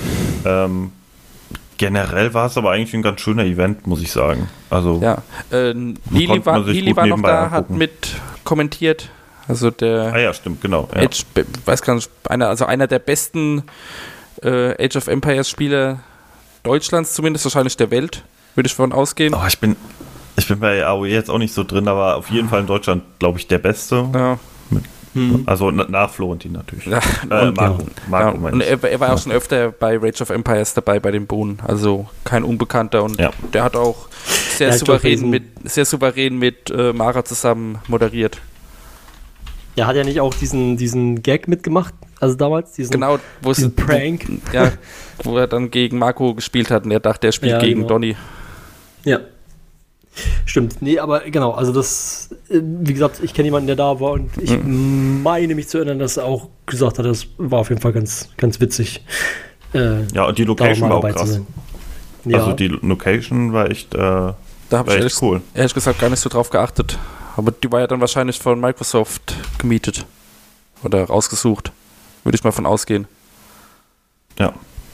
Generell war es aber eigentlich ein ganz schöner Event, muss ich sagen. Also ja, Lili war noch da, hat mit kommentiert. Also der ja, stimmt, genau. Ja. Weiß gar nicht, einer der besten Age of Empires Spieler Deutschlands, zumindest wahrscheinlich der Welt, würde ich davon ausgehen. Oh, ich bin bei AOE jetzt auch nicht so drin, aber auf jeden Fall in Deutschland, glaube ich, der Beste. Ja. Also nach Florentin natürlich. Ja, Marco und er war auch schon öfter bei Rage of Empires dabei, bei den Bohnen. Also kein Unbekannter. Und der hat auch sehr souverän mit Mara zusammen moderiert. Ja, hat er nicht auch diesen Gag mitgemacht? Also damals? Diesen Prank? Ja, wo er dann gegen Marco gespielt hat und er dachte, er spielt gegen Donny. Ja. Stimmt, nee, aber genau, also das, wie gesagt, ich kenne jemanden, der da war und ich meine mich zu erinnern, dass er auch gesagt hat, das war auf jeden Fall ganz, ganz witzig. Ja, und die Location war auch krass. Ja. Also die Location war echt, da habe ich cool. Ehrlich gesagt gar nicht so drauf geachtet, aber die war ja dann wahrscheinlich von Microsoft gemietet oder rausgesucht, würde ich mal von ausgehen. Ja.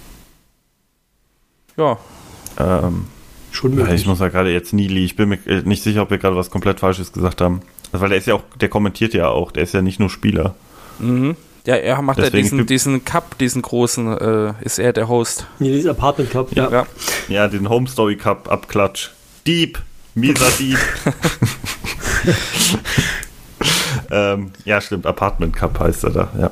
Ja. Schon möglich. Ich muss ja gerade jetzt Nili, ich bin mir nicht sicher, ob wir gerade was komplett Falsches gesagt haben. Weil der ist ja auch, der kommentiert ja auch, der ist ja nicht nur Spieler. Mhm. Ja, er macht ja diesen Cup, diesen großen, ist er der Host. Nee, diesen Apartment Cup, ja. Ja, den Home Story Cup, Abklatsch. Mieser Dieb. Ja, stimmt, Apartment Cup heißt er da,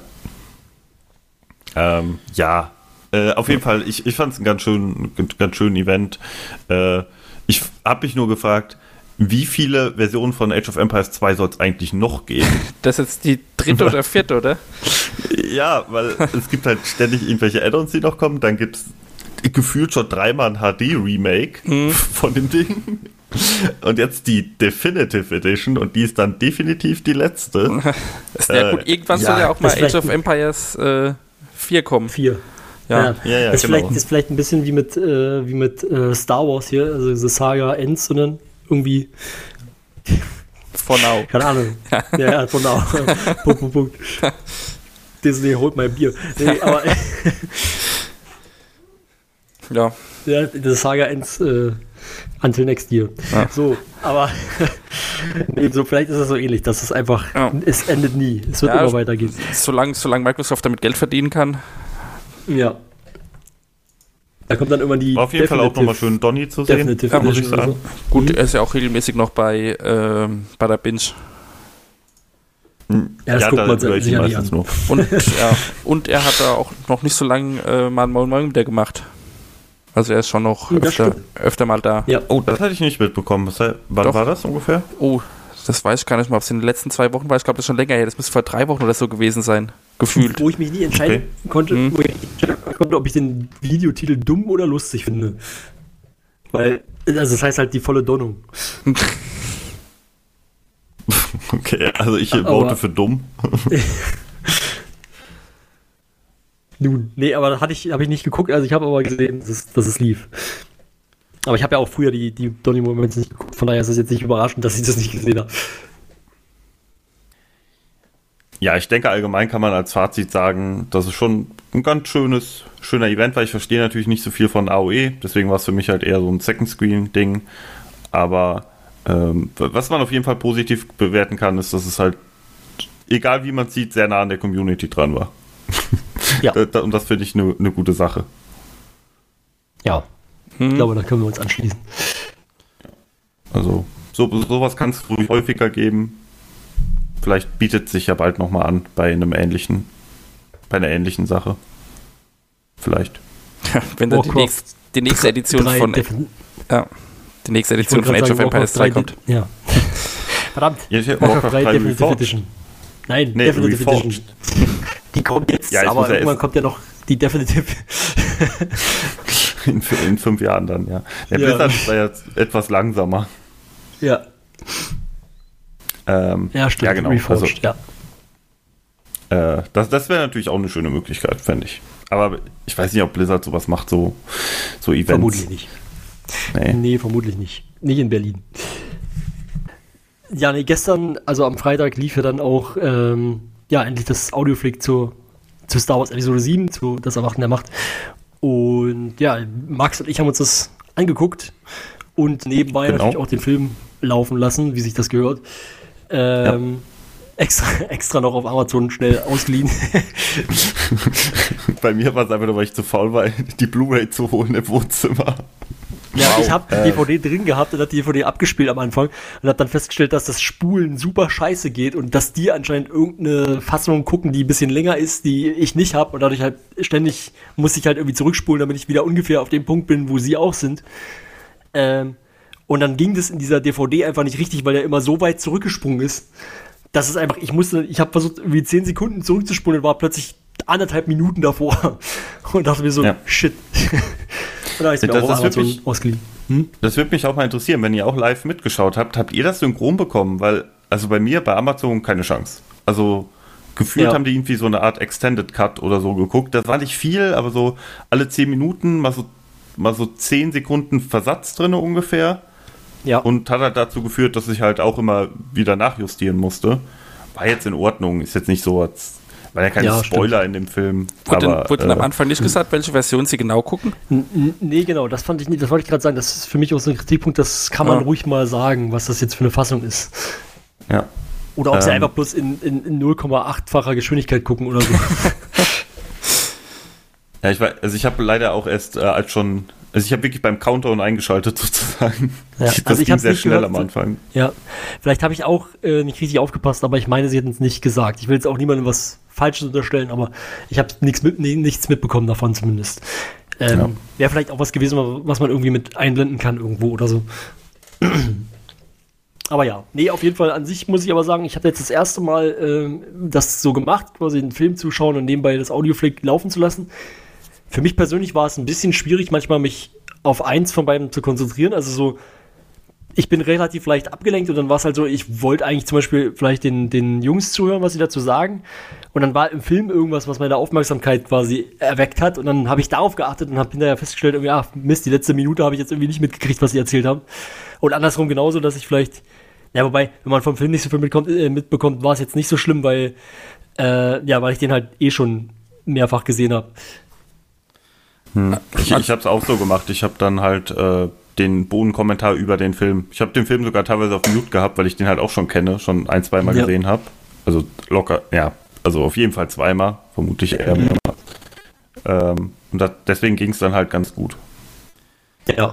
ja. Ja. Auf jeden Fall, ich fand es ein ganz schön Event. Ich habe mich nur gefragt, wie viele Versionen von Age of Empires 2 soll es eigentlich noch geben? Das ist jetzt die 3. oder 4., oder? Ja, weil es gibt halt ständig irgendwelche Add-ons, die noch kommen. Dann gibt es gefühlt schon 3-mal ein HD-Remake von dem Ding. Und jetzt die Definitive Edition und die ist dann definitiv die letzte. Ja gut, irgendwann soll ja auch mal Age of Empires 4 kommen. 4. Ja. Das ist vielleicht ein bisschen wie mit Star Wars hier, also The Saga Ends, sondern irgendwie For now. keine Ahnung. Ja, for now. Punkt. Disney holt mein Bier. Nee, aber Ja. ja, The Saga Ends until next year. Ja. So, aber nee, so vielleicht ist es so ähnlich, dass es einfach, es endet nie. Es wird immer weitergehen. Solange Microsoft damit Geld verdienen kann. Ja. Da kommt dann immer die War auf jeden Fall auch nochmal schön Donny zu sehen, Definitive muss ich Edition sagen. oder Gut, er ist ja auch regelmäßig noch bei der Binge. Ja, das guckt man höre ich ihn sicher nicht meistens an. nur. Und er hat da auch noch nicht so lange mal einen wieder gemacht. Also er ist schon noch öfter mal da. Ja. Oh, das hatte ich nicht mitbekommen. Wann war das ungefähr? Oh, das weiß ich gar nicht mal, ob es in den letzten 2 Wochen war. Ich glaube, das ist schon länger her. Das müsste vor 3 Wochen oder so gewesen sein. Gefühlt. Wo ich mich nie entscheiden konnte, ob ich den Videotitel dumm oder lustig finde. Weil, also das heißt halt die volle Donnung. Okay, also ich vote für dumm. Nun, nee, aber habe ich nicht geguckt, also ich habe aber gesehen, dass es lief. Aber ich habe ja auch früher die Donny-Momente nicht geguckt, von daher ist es jetzt nicht überraschend, dass ich das nicht gesehen habe. Ja, ich denke, allgemein kann man als Fazit sagen, dass es schon ein ganz schöner Event war. Ich verstehe natürlich nicht so viel von AOE, deswegen war es für mich halt eher so ein Second-Screen-Ding. Aber was man auf jeden Fall positiv bewerten kann, ist, dass es halt, egal wie man es sieht, sehr nah an der Community dran war. Ja. Und das finde ich eine gute Sache. Ja, ich glaube, da können wir uns anschließen. Also, sowas kann es ruhig häufiger geben. Vielleicht bietet sich ja bald nochmal an bei einer ähnlichen Sache. Vielleicht. Wenn dann die nächste Edition von die nächste Edition von Age of Empires 3 kommt. Ja. Verdammt. Warcraft 3 Definitive Edition. Nein, Definitive Edition. Die kommt jetzt, ja, aber irgendwann kommt ja noch die Definitive. in 5 Jahren dann, ja. Der Blizzard ist da jetzt etwas langsamer. Ja. Ja, stimmt. Ja, genau. Reforged, Das wäre natürlich auch eine schöne Möglichkeit, fände ich. Aber ich weiß nicht, ob Blizzard sowas macht, so Events. Vermutlich nicht. Nee, vermutlich nicht. Nicht in Berlin. Ja, nee, gestern, also am Freitag lief ja dann auch endlich das Audioflick zu Star Wars Episode 7, zu Das Erwachen der Macht. Und ja, Max und ich haben uns das angeguckt und nebenbei natürlich auch den Film laufen lassen, wie sich das gehört. Extra noch auf Amazon schnell ausgeliehen. Bei mir war es einfach nur, weil ich zu faul war, die Blu-ray zu holen im Wohnzimmer. Ja, ich habe die DVD drin gehabt und habe die DVD abgespielt am Anfang und habe dann festgestellt, dass das Spulen super scheiße geht und dass die anscheinend irgendeine Fassung gucken, die ein bisschen länger ist, die ich nicht habe und dadurch halt ständig muss ich halt irgendwie zurückspulen, damit ich wieder ungefähr auf dem Punkt bin, wo sie auch sind. Und dann ging das in dieser DVD einfach nicht richtig, weil er immer so weit zurückgesprungen ist. Das ist einfach, ich habe versucht, irgendwie 10 Sekunden zurückzuspulen und war plötzlich 1,5 Minuten davor und dachte mir so, shit. Und da ist mir auch Amazon ausgeliehen. Das würde mich auch mal interessieren, wenn ihr auch live mitgeschaut habt ihr das synchron bekommen? Weil, also bei mir, bei Amazon keine Chance. Also gefühlt haben die irgendwie so eine Art Extended Cut oder so geguckt. Das war nicht viel, aber so alle 10 Minuten mal so 10 Sekunden Versatz drin ungefähr. Ja. Und hat halt dazu geführt, dass ich halt auch immer wieder nachjustieren musste. War jetzt in Ordnung, ist jetzt nicht so, war ja keine Spoiler in dem Film. Wurde am Anfang nicht gesagt, welche Version sie genau gucken? Nee, genau, das fand ich nicht, das wollte ich gerade sagen, das ist für mich auch so ein Kritikpunkt, das kann man ruhig mal sagen, was das jetzt für eine Fassung ist. Ja. Oder ob sie einfach bloß in 0,8-facher Geschwindigkeit gucken oder so. Ja, ich habe leider auch erst ich habe wirklich beim Countdown eingeschaltet sozusagen. Ja, das ging sehr schnell am Anfang. Ja, vielleicht habe ich auch nicht richtig aufgepasst, aber ich meine, sie hätten es nicht gesagt. Ich will jetzt auch niemandem was Falsches unterstellen, aber ich habe nichts mitbekommen davon zumindest. Wäre vielleicht auch was gewesen, was man irgendwie mit einblenden kann irgendwo oder so. Aber ja, nee, auf jeden Fall an sich muss ich aber sagen, ich habe jetzt das erste Mal das so gemacht, quasi den Film zu schauen und nebenbei das Audioflick laufen zu lassen. für mich persönlich war es ein bisschen schwierig, manchmal mich auf eins von beiden zu konzentrieren. Also so, ich bin relativ leicht abgelenkt und dann war es halt so, ich wollte eigentlich zum Beispiel vielleicht den Jungs zuhören, was sie dazu sagen. Und dann war im Film irgendwas, was meine Aufmerksamkeit quasi erweckt hat. Und dann habe ich darauf geachtet und habe hinterher festgestellt, irgendwie, Mist, die letzte Minute habe ich jetzt irgendwie nicht mitgekriegt, was sie erzählt haben. Und andersrum genauso, dass ich vielleicht, ja, wobei, wenn man vom Film nicht so viel mitbekommt, war es jetzt nicht so schlimm, weil ich den halt schon mehrfach gesehen habe. Ich habe es auch so gemacht. Ich habe dann halt den Bohnen-Kommentar über den Film. Ich habe den Film sogar teilweise auf Mute gehabt, weil ich den halt auch schon kenne, schon 1-2 Mal gesehen habe. Also locker, ja. Also auf jeden Fall 2 Mal, vermutlich eher mehrmals. Und deswegen ging es dann halt ganz gut. Ja.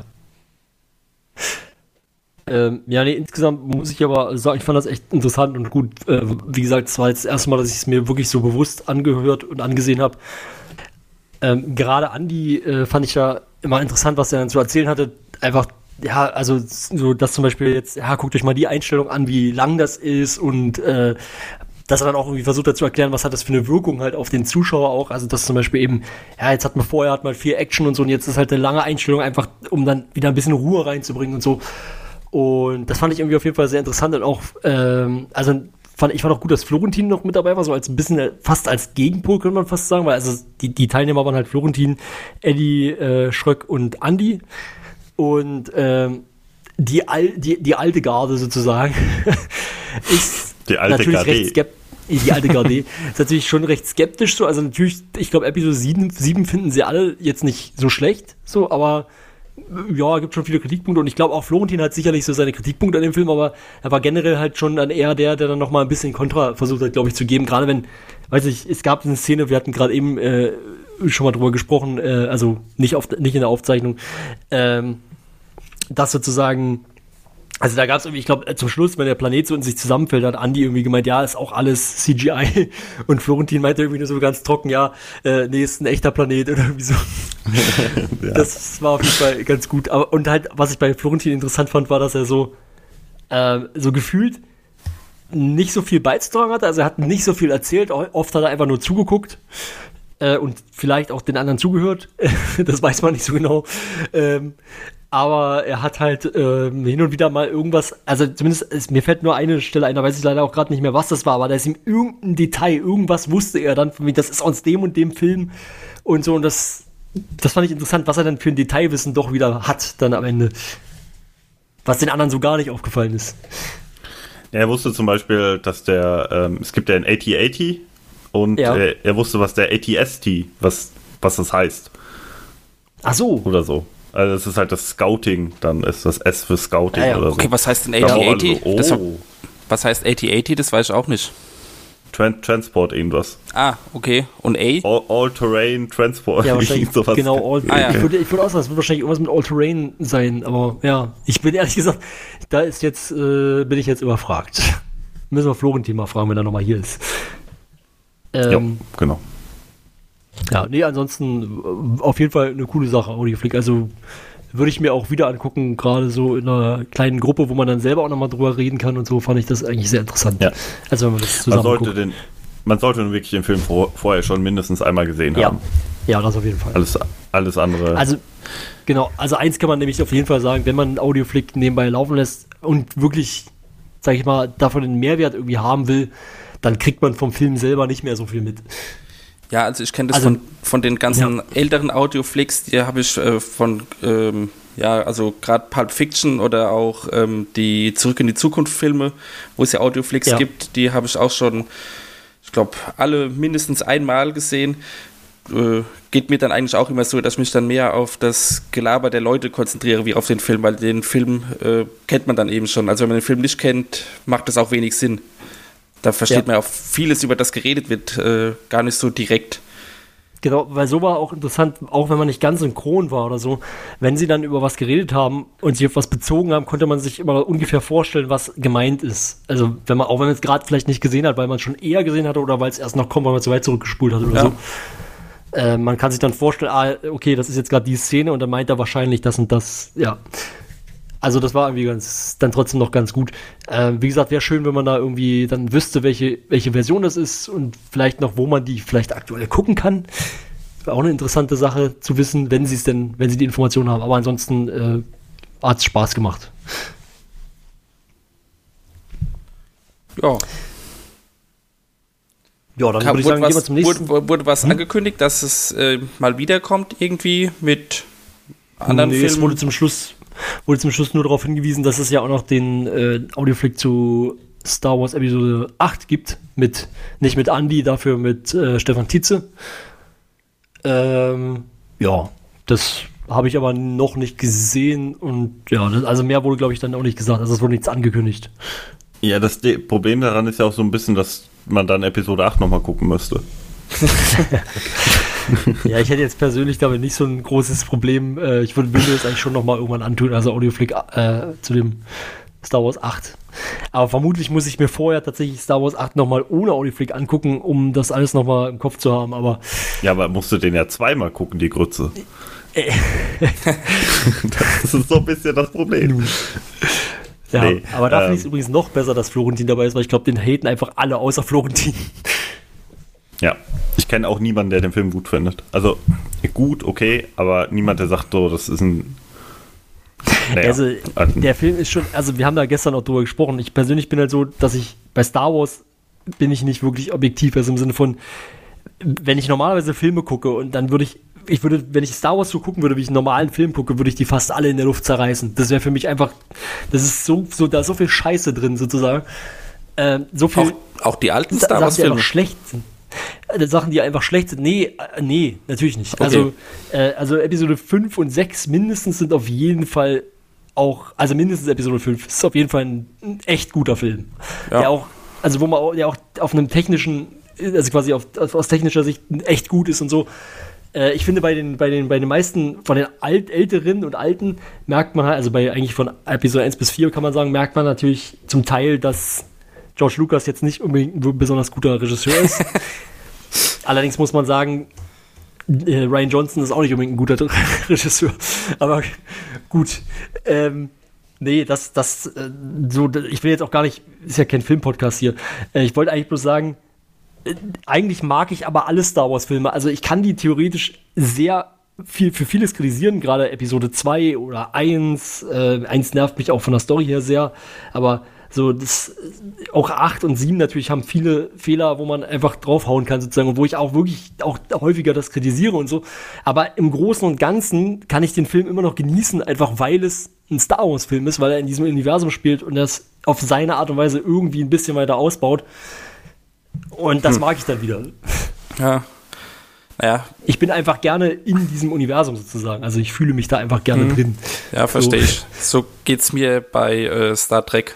Insgesamt muss ich aber sagen, ich fand das echt interessant und gut. Wie gesagt, es war jetzt das erste Mal, dass ich es mir wirklich so bewusst angehört und angesehen habe. Gerade Andi fand ich ja immer interessant, was er dann zu erzählen hatte. Einfach, ja, also so, dass zum Beispiel jetzt, ja, guckt euch mal die Einstellung an, wie lang das ist und dass er dann auch irgendwie versucht hat zu erklären, was hat das für eine Wirkung halt auf den Zuschauer auch. Also dass zum Beispiel eben, ja, jetzt hat man viel Action und so und jetzt ist halt eine lange Einstellung einfach, um dann wieder ein bisschen Ruhe reinzubringen und so. Und das fand ich irgendwie auf jeden Fall sehr interessant und auch, ich fand auch gut, dass Florentin noch mit dabei war, so als ein bisschen, fast als Gegenpol, könnte man fast sagen, weil also die Teilnehmer waren halt Florentin, Eddie, Schröck und Andi. Und die alte Garde sozusagen ist die alte natürlich Garde. recht skeptisch. Die alte Garde ist natürlich schon recht skeptisch so. Also natürlich, ich glaube, Episode 7 finden sie alle jetzt nicht so schlecht, so, aber ja, gibt schon viele Kritikpunkte und ich glaube auch Florentin hat sicherlich so seine Kritikpunkte an dem Film, aber er war generell halt schon dann eher der dann nochmal ein bisschen Kontra versucht hat, glaube ich, zu geben. Gerade wenn, weiß ich, es gab eine Szene, wir hatten gerade eben schon mal drüber gesprochen, also nicht in der Aufzeichnung, dass sozusagen, also da gab es irgendwie, ich glaube, zum Schluss, wenn der Planet so in sich zusammenfällt, hat Andi irgendwie gemeint, ja, ist auch alles CGI und Florentin meinte irgendwie nur so ganz trocken, ja, nee, ist ein echter Planet oder irgendwie so. Ja. Das war auf jeden Fall ganz gut. Aber, und halt, was ich bei Florentin interessant fand, war, dass er so gefühlt nicht so viel beizutragen hatte, also er hat nicht so viel erzählt, oft hat er einfach nur zugeguckt und vielleicht auch den anderen zugehört, das weiß man nicht so genau. Aber er hat halt hin und wieder mal irgendwas, also zumindest, mir fällt nur eine Stelle ein, da weiß ich leider auch gerade nicht mehr, was das war, aber da ist ihm irgendein Detail, irgendwas wusste er dann von mir, das ist aus dem und dem Film und so, und das fand ich interessant, was er dann für ein Detailwissen doch wieder hat dann am Ende, was den anderen so gar nicht aufgefallen ist. Ja, er wusste zum Beispiel, dass es gibt ja ein AT-AT und ja. Er wusste, was der ATST, was das heißt. Ach so. Oder so. Also das ist halt das Scouting, dann ist das S für Scouting oder so. Okay, was heißt denn AT-AT? Was heißt AT-AT? Das weiß ich auch nicht. Transport irgendwas. Ah, okay. Und A? All-Terrain Transport. Ja, wahrscheinlich, sowas. Genau. Ja. Ich würde auch sagen, es wird wahrscheinlich irgendwas mit All-Terrain sein, aber ja, ich bin ehrlich gesagt, bin ich jetzt überfragt. Müssen wir Florentin mal fragen, wenn er nochmal hier ist. Ja, genau. Ja, nee, ansonsten auf jeden Fall eine coole Sache, Audioflick. Also würde ich mir auch wieder angucken, gerade so in einer kleinen Gruppe, wo man dann selber auch nochmal drüber reden kann und so, fand ich das eigentlich sehr interessant. Ja. Also wenn man das zusammen guckt. Man sollte wirklich den Film vorher schon mindestens einmal gesehen haben. Ja, das auf jeden Fall. Alles andere. Also, genau, also eins kann man nämlich auf jeden Fall sagen, wenn man einen Audioflick nebenbei laufen lässt und wirklich, sag ich mal, davon einen Mehrwert irgendwie haben will, dann kriegt man vom Film selber nicht mehr so viel mit. Ja, also ich kenne das von den ganzen älteren Audioflicks, die habe ich also gerade Pulp Fiction oder auch die Zurück in die Zukunft Filme, wo es ja Audioflicks gibt, die habe ich auch schon, ich glaube, alle mindestens einmal gesehen. Geht mir dann eigentlich auch immer so, dass ich mich dann mehr auf das Gelaber der Leute konzentriere, wie auf den Film, weil den Film kennt man dann eben schon. Also wenn man den Film nicht kennt, macht das auch wenig Sinn. Da versteht man auch vieles, über das geredet wird, gar nicht so direkt. Genau, weil so war auch interessant, auch wenn man nicht ganz synchron war oder so, wenn sie dann über was geredet haben und sich auf was bezogen haben, konnte man sich immer ungefähr vorstellen, was gemeint ist. Also wenn man es gerade vielleicht nicht gesehen hat, weil man es schon eher gesehen hatte oder weil es erst noch kommt, weil man zu weit zurückgespult hat oder so. Man kann sich dann vorstellen, okay, das ist jetzt gerade die Szene und dann meint er wahrscheinlich das und das, ja. Also das war irgendwie dann trotzdem noch ganz gut. Wie gesagt, wäre schön, wenn man da irgendwie dann wüsste, welche Version das ist und vielleicht noch, wo man die vielleicht aktuell gucken kann. wäre auch eine interessante Sache zu wissen, wenn sie die Informationen haben. Aber ansonsten hat es Spaß gemacht. Ja. Ja, dann würde ich sagen, gehen wir zum nächsten. Wurde was angekündigt, dass es mal wiederkommt irgendwie mit anderen Filmen? Es wurde zum Schluss nur darauf hingewiesen, dass es ja auch noch den Audioflick zu Star Wars Episode 8 gibt. Nicht mit Andy, dafür mit Stefan Tietze. Ja, das habe ich aber noch nicht gesehen. Und ja, also mehr wurde, glaube ich, dann auch nicht gesagt. Also es wurde nichts angekündigt. Ja, das Problem daran ist ja auch so ein bisschen, dass man dann Episode 8 nochmal gucken müsste. Ja, ich hätte jetzt persönlich damit nicht so ein großes Problem. Ich würde mir das eigentlich schon nochmal irgendwann antun, also Audioflick zu dem Star Wars 8. Aber vermutlich muss ich mir vorher tatsächlich Star Wars 8 nochmal ohne Audioflick angucken, um das alles nochmal im Kopf zu haben. Aber ja, aber musst du den ja zweimal gucken, die Grütze. Das ist so ein bisschen das Problem. Ja, nee, aber da finde ich es übrigens noch besser, dass Florentin dabei ist, weil ich glaube, den haten einfach alle außer Florentin. Ja, ich kenne auch niemanden, der den Film gut findet. Also gut, okay, aber niemand, der sagt so, das ist ein... Naja, also der Film ist schon, also wir haben da gestern auch drüber gesprochen, ich persönlich bin halt so, dass ich bei Star Wars bin ich nicht wirklich objektiv, also im Sinne von, wenn ich normalerweise Filme gucke und dann würde wenn ich Star Wars so gucken würde, wie ich einen normalen Film gucke, würde ich die fast alle in der Luft zerreißen. Das wäre für mich einfach, das ist so, da ist so viel Scheiße drin sozusagen. So viel. Auch die alten Star Wars Filme. Die einfach schlecht sind. Sachen, die einfach schlecht sind. Nee, natürlich nicht. Okay. Also Episode 5 und 6 mindestens sind auf jeden Fall auch, also mindestens Episode 5 ist auf jeden Fall ein echt guter Film. Ja. Der auch, also der auch auf einem technischen, also quasi aus technischer Sicht echt gut ist und so. Ich finde, bei den meisten von den Älteren und Alten merkt man halt, also eigentlich von Episode 1 bis 4 kann man sagen, merkt man natürlich zum Teil, dass George Lucas jetzt nicht unbedingt ein besonders guter Regisseur ist. Allerdings muss man sagen, Rian Johnson ist auch nicht unbedingt ein guter Regisseur. Aber gut. Nee, ich will jetzt auch gar nicht, ist ja kein Filmpodcast hier. Ich wollte eigentlich bloß sagen, eigentlich mag ich aber alle Star Wars Filme. Also ich kann die theoretisch sehr viel für vieles kritisieren, gerade Episode 2 oder 1. 1 nervt mich auch von der Story her sehr, aber so auch 8 und 7 natürlich haben viele Fehler, wo man einfach draufhauen kann sozusagen und wo ich auch wirklich auch häufiger das kritisiere und so. Aber im Großen und Ganzen kann ich den Film immer noch genießen, einfach weil es ein Star Wars Film ist, weil er in diesem Universum spielt und das auf seine Art und Weise irgendwie ein bisschen weiter ausbaut. Und das mag ich dann wieder. Ja. Naja. Ich bin einfach gerne in diesem Universum sozusagen. Also ich fühle mich da einfach gerne drin. Ja, verstehe ich. So geht's mir bei Star Trek.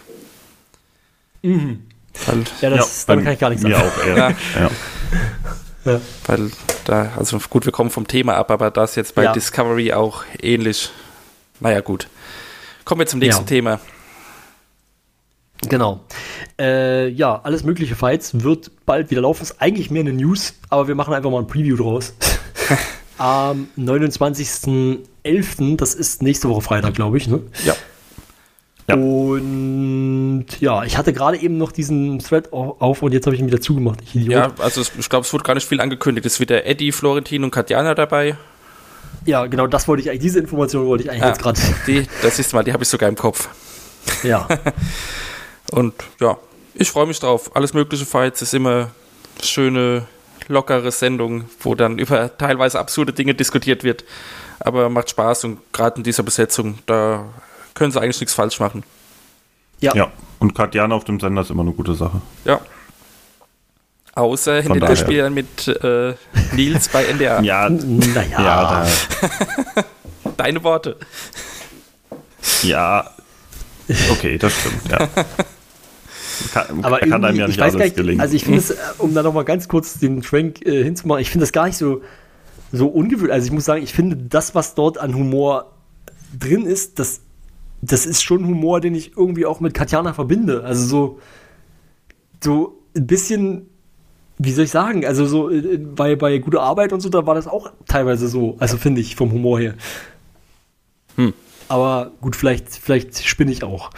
Mhm. Damit kann ich gar nichts sagen. Auch eher. Ja. Weil da, also gut, wir kommen vom Thema ab, aber das jetzt bei Discovery auch ähnlich. Naja, gut. Kommen wir zum nächsten Thema. Genau. Alles mögliche Fights wird bald wieder laufen. Ist eigentlich mehr eine News, aber wir machen einfach mal ein Preview draus. Am 29.11., das ist nächste Woche Freitag, glaube ich, ne? Ja. Und ja, ich hatte gerade eben noch diesen Thread auf und jetzt habe ich ihn wieder zugemacht. Ich Idiot. Ja, also ich glaube, es wurde gar nicht viel angekündigt. Es ist wieder Eddie, Florentin und Katjana dabei. Ja, genau, diese Information wollte ich eigentlich jetzt gerade. Das ist mal, die habe ich sogar im Kopf. Ja. Und ja, ich freue mich drauf. Alles mögliche Fights ist immer schöne, lockere Sendung, wo dann über teilweise absurde Dinge diskutiert wird. Aber macht Spaß und gerade in dieser Besetzung, da können sie eigentlich nichts falsch machen. Ja. Und Katjana auf dem Sender ist immer eine gute Sache. Ja. Außer Hinterspielern mit Nils bei NDR. Ja, naja. Deine Worte. Ja. Okay, das stimmt, ja. Aber kann einem ja nicht alles gelingen. Also ich finde es, um da nochmal ganz kurz den Schwenk hinzumachen, ich finde das gar nicht so ungewöhnlich. Also ich muss sagen, ich finde das, was dort an Humor drin ist, das ist schon Humor, den ich irgendwie auch mit Katjana verbinde. Also so ein bisschen, wie soll ich sagen, also so bei Gute Arbeit und so, da war das auch teilweise so, also finde ich, vom Humor her. Aber gut, vielleicht spinne ich auch.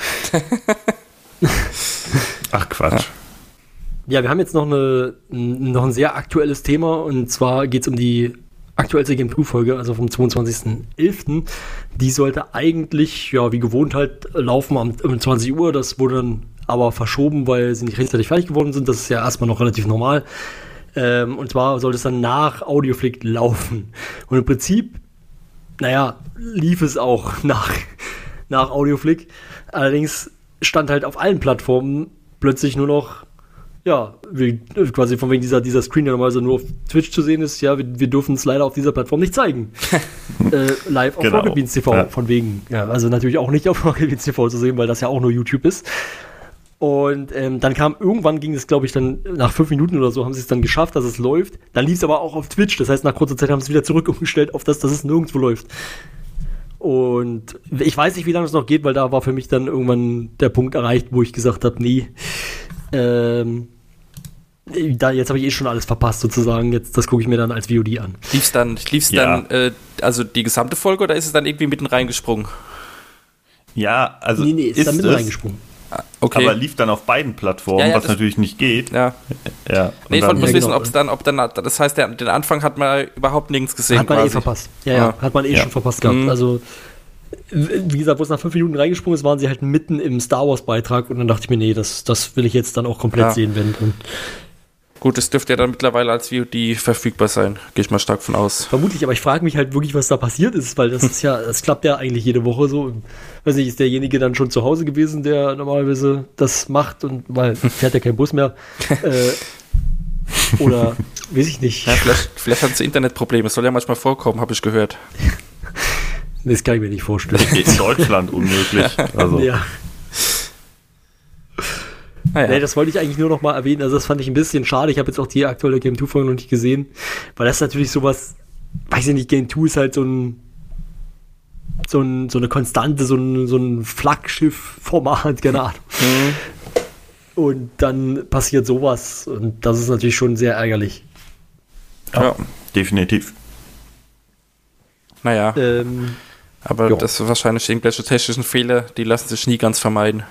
Ach Quatsch. Ja, wir haben jetzt noch ein sehr aktuelles Thema und zwar geht es um die aktuellste Game 2-Folge, also vom 22.11., die sollte eigentlich, ja, wie gewohnt halt laufen um 20 Uhr. Das wurde dann aber verschoben, weil sie nicht rechtzeitig fertig geworden sind. Das ist ja erstmal noch relativ normal. Und zwar sollte es dann nach Audioflick laufen. Und im Prinzip, naja, lief es auch nach Audioflick. Allerdings stand halt auf allen Plattformen plötzlich nur noch, ja, quasi von wegen dieser Screen, der normalerweise nur auf Twitch zu sehen ist, ja, wir dürfen es leider auf dieser Plattform nicht zeigen. Live auf Rocket Beans TV, ja. Von wegen. Ja, also natürlich auch nicht auf Rocket Beans TV zu sehen, weil das ja auch nur YouTube ist. Und dann irgendwann ging es, glaube ich, dann nach 5 Minuten oder so, haben sie es dann geschafft, dass es läuft. Dann lief es aber auch auf Twitch. Das heißt, nach kurzer Zeit haben sie es wieder zurück umgestellt auf dass es nirgendwo läuft. Und ich weiß nicht, wie lange es noch geht, weil da war für mich dann irgendwann der Punkt erreicht, wo ich gesagt habe, nee, jetzt habe ich schon alles verpasst sozusagen. Das gucke ich mir dann als VOD an. Lief's dann also die gesamte Folge oder ist es dann irgendwie mitten reingesprungen? Ja, also nee, ist dann mitten reingesprungen. Okay. Aber lief dann auf beiden Plattformen, was natürlich nicht geht. Ja. Nee, ich wollte muss wissen, ob dann, das heißt, den Anfang hat man überhaupt nirgends gesehen. Hat man quasi verpasst. Ja, hat man schon verpasst gehabt. Mhm. Also, wie gesagt, wo es nach 5 Minuten reingesprungen ist, waren sie halt mitten im Star Wars Beitrag und dann dachte ich mir, nee, das will ich jetzt dann auch komplett sehen, wenn. Gut, das dürfte ja dann mittlerweile als VOD verfügbar sein. Gehe ich mal stark von aus. Vermutlich, aber ich frage mich halt wirklich, was da passiert ist, weil das klappt ja eigentlich jede Woche so. Weiß nicht, ist derjenige dann schon zu Hause gewesen, der normalerweise das macht und weil fährt ja kein Bus mehr. Oder weiß ich nicht. Ja, vielleicht hat es Internetprobleme. Das soll ja manchmal vorkommen, habe ich gehört. Das kann ich mir nicht vorstellen. In Deutschland unmöglich. Also. Ja. Ja. Nee, das wollte ich eigentlich nur noch mal erwähnen. Also das fand ich ein bisschen schade. Ich habe jetzt auch die aktuelle Game 2-Folge noch nicht gesehen, weil das natürlich sowas, weiß ich nicht, Game 2 ist halt so eine Konstante, so ein Flaggschiff-Format, keine Ahnung. Mhm. Und dann passiert sowas und das ist natürlich schon sehr ärgerlich. Ja, definitiv. Naja, aber das sind wahrscheinlich irgendwelche technischen Fehler, die lassen sich nie ganz vermeiden.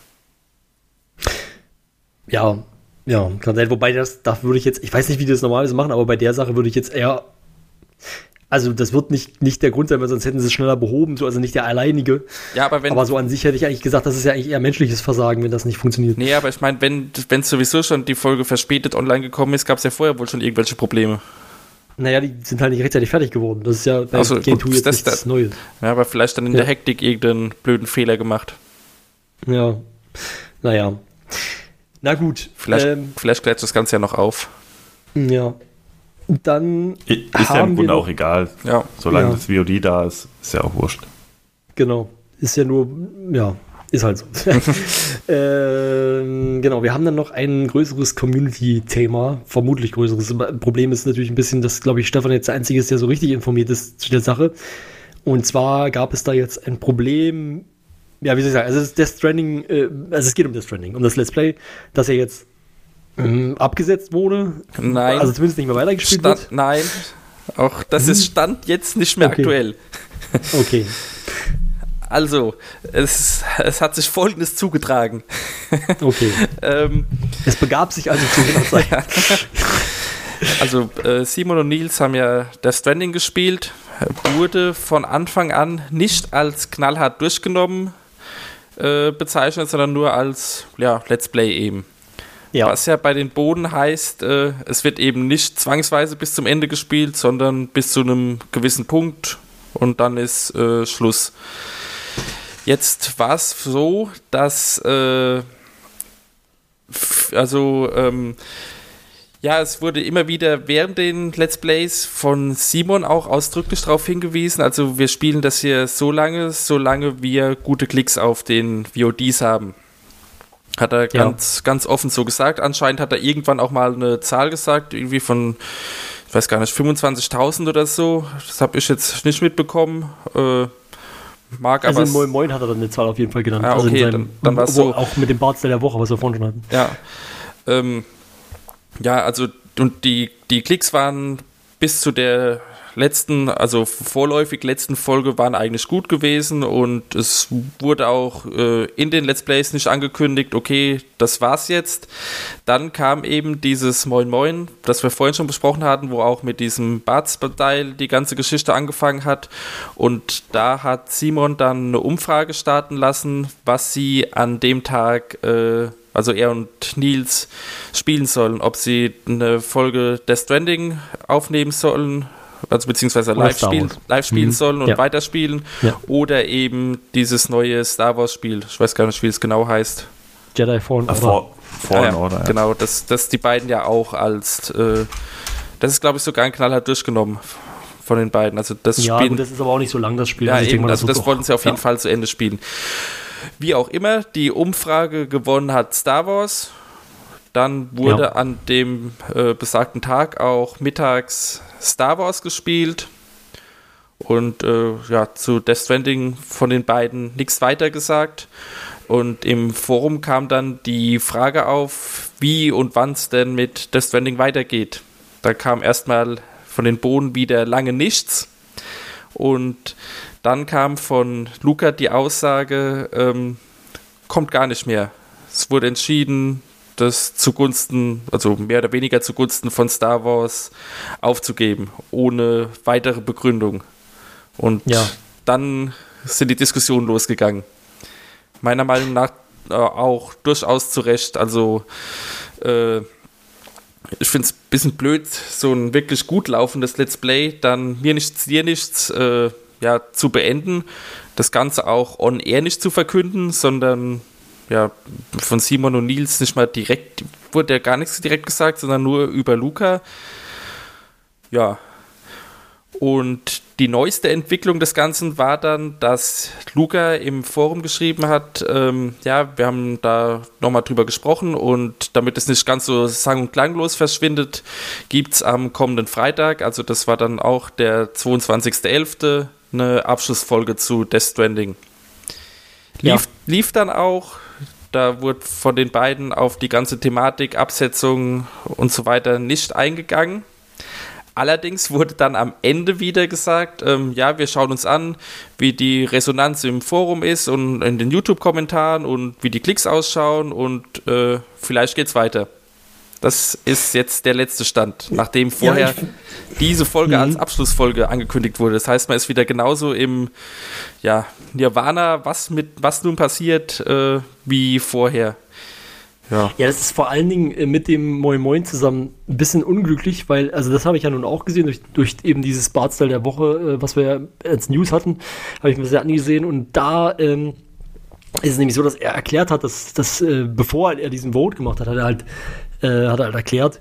Ja, kann sein. Wobei da würde ich jetzt, ich weiß nicht, wie die das normalerweise machen, aber bei der Sache würde ich jetzt eher, also das wird nicht der Grund sein, weil sonst hätten sie es schneller behoben, so, also nicht der alleinige. Ja, aber so an sich hätte ich eigentlich gesagt, das ist ja eigentlich eher menschliches Versagen, wenn das nicht funktioniert. Nee, aber ich meine, wenn sowieso schon die Folge verspätet online gekommen ist, gab es ja vorher wohl schon irgendwelche Probleme. Naja, die sind halt nicht rechtzeitig fertig geworden. Das ist ja bei Game 2 jetzt nichts Neues. Ja, aber vielleicht dann in der Hektik irgendeinen blöden Fehler gemacht. Ja, naja. Na gut. Vielleicht klärt das Ganze ja noch auf. Ja. Dann ist ja im Grunde auch egal. Ja. Solange das VOD da ist, ist ja auch wurscht. Genau. Ist ja nur, ist halt so. Genau, wir haben dann noch ein größeres Community-Thema, vermutlich größeres. Problem ist natürlich ein bisschen, dass, glaube ich, Stefan jetzt der Einzige ist, der so richtig informiert ist zu der Sache. Und zwar gab es da jetzt ein Problem. Ja, wie soll ich sagen, also Death Stranding, es geht um Death Stranding, um das Let's Play, das ja jetzt abgesetzt wurde. Nein. Also zumindest nicht mehr weitergespielt wird. Nein, auch das ist Stand jetzt nicht mehr aktuell. Okay. Also, es hat sich Folgendes zugetragen. Okay. Es begab sich also zu jener Zeit. Also, Simon und Nils haben ja Death Stranding gespielt, wurde von Anfang an nicht als knallhart durchgenommen bezeichnet, sondern nur als Let's Play eben. Ja. Was ja bei den Boden heißt, es wird eben nicht zwangsweise bis zum Ende gespielt, sondern bis zu einem gewissen Punkt und dann ist Schluss. Jetzt war es so, dass es wurde immer wieder während den Let's Plays von Simon auch ausdrücklich darauf hingewiesen, also wir spielen das hier so lange wir gute Klicks auf den VODs haben. Hat er ganz offen so gesagt. Anscheinend hat er irgendwann auch mal eine Zahl gesagt, irgendwie von, ich weiß gar nicht, 25.000 oder so. Das habe ich jetzt nicht mitbekommen. Also in Moin Moin hat er dann eine Zahl auf jeden Fall genannt. Ah, okay, also dann war es so. Auch mit dem Bartstyle der Woche, was wir vorhin schon hatten. Ja. Also und die Klicks waren bis zu der vorläufig letzten Folge waren eigentlich gut gewesen und es wurde auch in den Let's Plays nicht angekündigt, okay, das war's jetzt. Dann kam eben dieses Moin Moin, das wir vorhin schon besprochen hatten, wo auch mit diesem Bart-Style die ganze Geschichte angefangen hat, und da hat Simon dann eine Umfrage starten lassen, was sie an dem Tag, also er und Nils, spielen sollen, ob sie eine Folge Death Stranding aufnehmen sollen, also beziehungsweise live spielen sollen und weiterspielen, oder eben dieses neue Star Wars Spiel, ich weiß gar nicht, wie es genau heißt. Jedi Fallen Order. Fallen Order, ja. Genau, dass die beiden ja auch als, das ist glaube ich sogar ein knallhart durchgenommen von den beiden. Also das ja, Spiel, gut, das ist aber auch nicht so lang, das Spiel. Ja, also eben, das wollten sie auf jeden Fall zu Ende spielen. Wie auch immer, die Umfrage gewonnen hat Star Wars. Dann wurde an dem besagten Tag auch mittags Star Wars gespielt. Und zu Death Stranding von den beiden nichts weiter gesagt. Und im Forum kam dann die Frage auf, wie und wann es denn mit Death Stranding weitergeht. Da kam erstmal von den Bohnen wieder lange nichts. Und dann kam von Luca die Aussage, kommt gar nicht mehr. Es wurde entschieden, das zugunsten, also mehr oder weniger zugunsten von Star Wars aufzugeben, ohne weitere Begründung. Und dann sind die Diskussionen losgegangen. Meiner Meinung nach auch durchaus zu Recht. Also ich finde es ein bisschen blöd, so ein wirklich gut laufendes Let's Play dann mir nichts, dir nichts zu beenden, das Ganze auch on air nicht zu verkünden, sondern von Simon und Nils nicht mal direkt, wurde ja gar nichts direkt gesagt, sondern nur über Luca. Ja. Und die neueste Entwicklung des Ganzen war dann, dass Luca im Forum geschrieben hat, wir haben da nochmal drüber gesprochen und damit es nicht ganz so sang- und klanglos verschwindet, gibt es am kommenden Freitag, also das war dann auch der 22.11., eine Abschlussfolge zu Death Stranding. Lief dann auch, da wurde von den beiden auf die ganze Thematik, Absetzung und so weiter nicht eingegangen. Allerdings wurde dann am Ende wieder gesagt, wir schauen uns an, wie die Resonanz im Forum ist und in den YouTube-Kommentaren und wie die Klicks ausschauen und vielleicht geht's weiter. Das ist jetzt der letzte Stand, nachdem vorher diese Folge als Abschlussfolge angekündigt wurde. Das heißt, man ist wieder genauso im Nirvana, was nun passiert, wie vorher. Ja, das ist vor allen Dingen mit dem Moin Moin zusammen ein bisschen unglücklich, weil, also das habe ich ja nun auch gesehen, durch eben dieses Bartstyle der Woche, was wir ja als News hatten, habe ich mir das ja angesehen, und da ist es nämlich so, dass er erklärt hat, dass bevor er diesen Vote gemacht hat, hat er halt erklärt,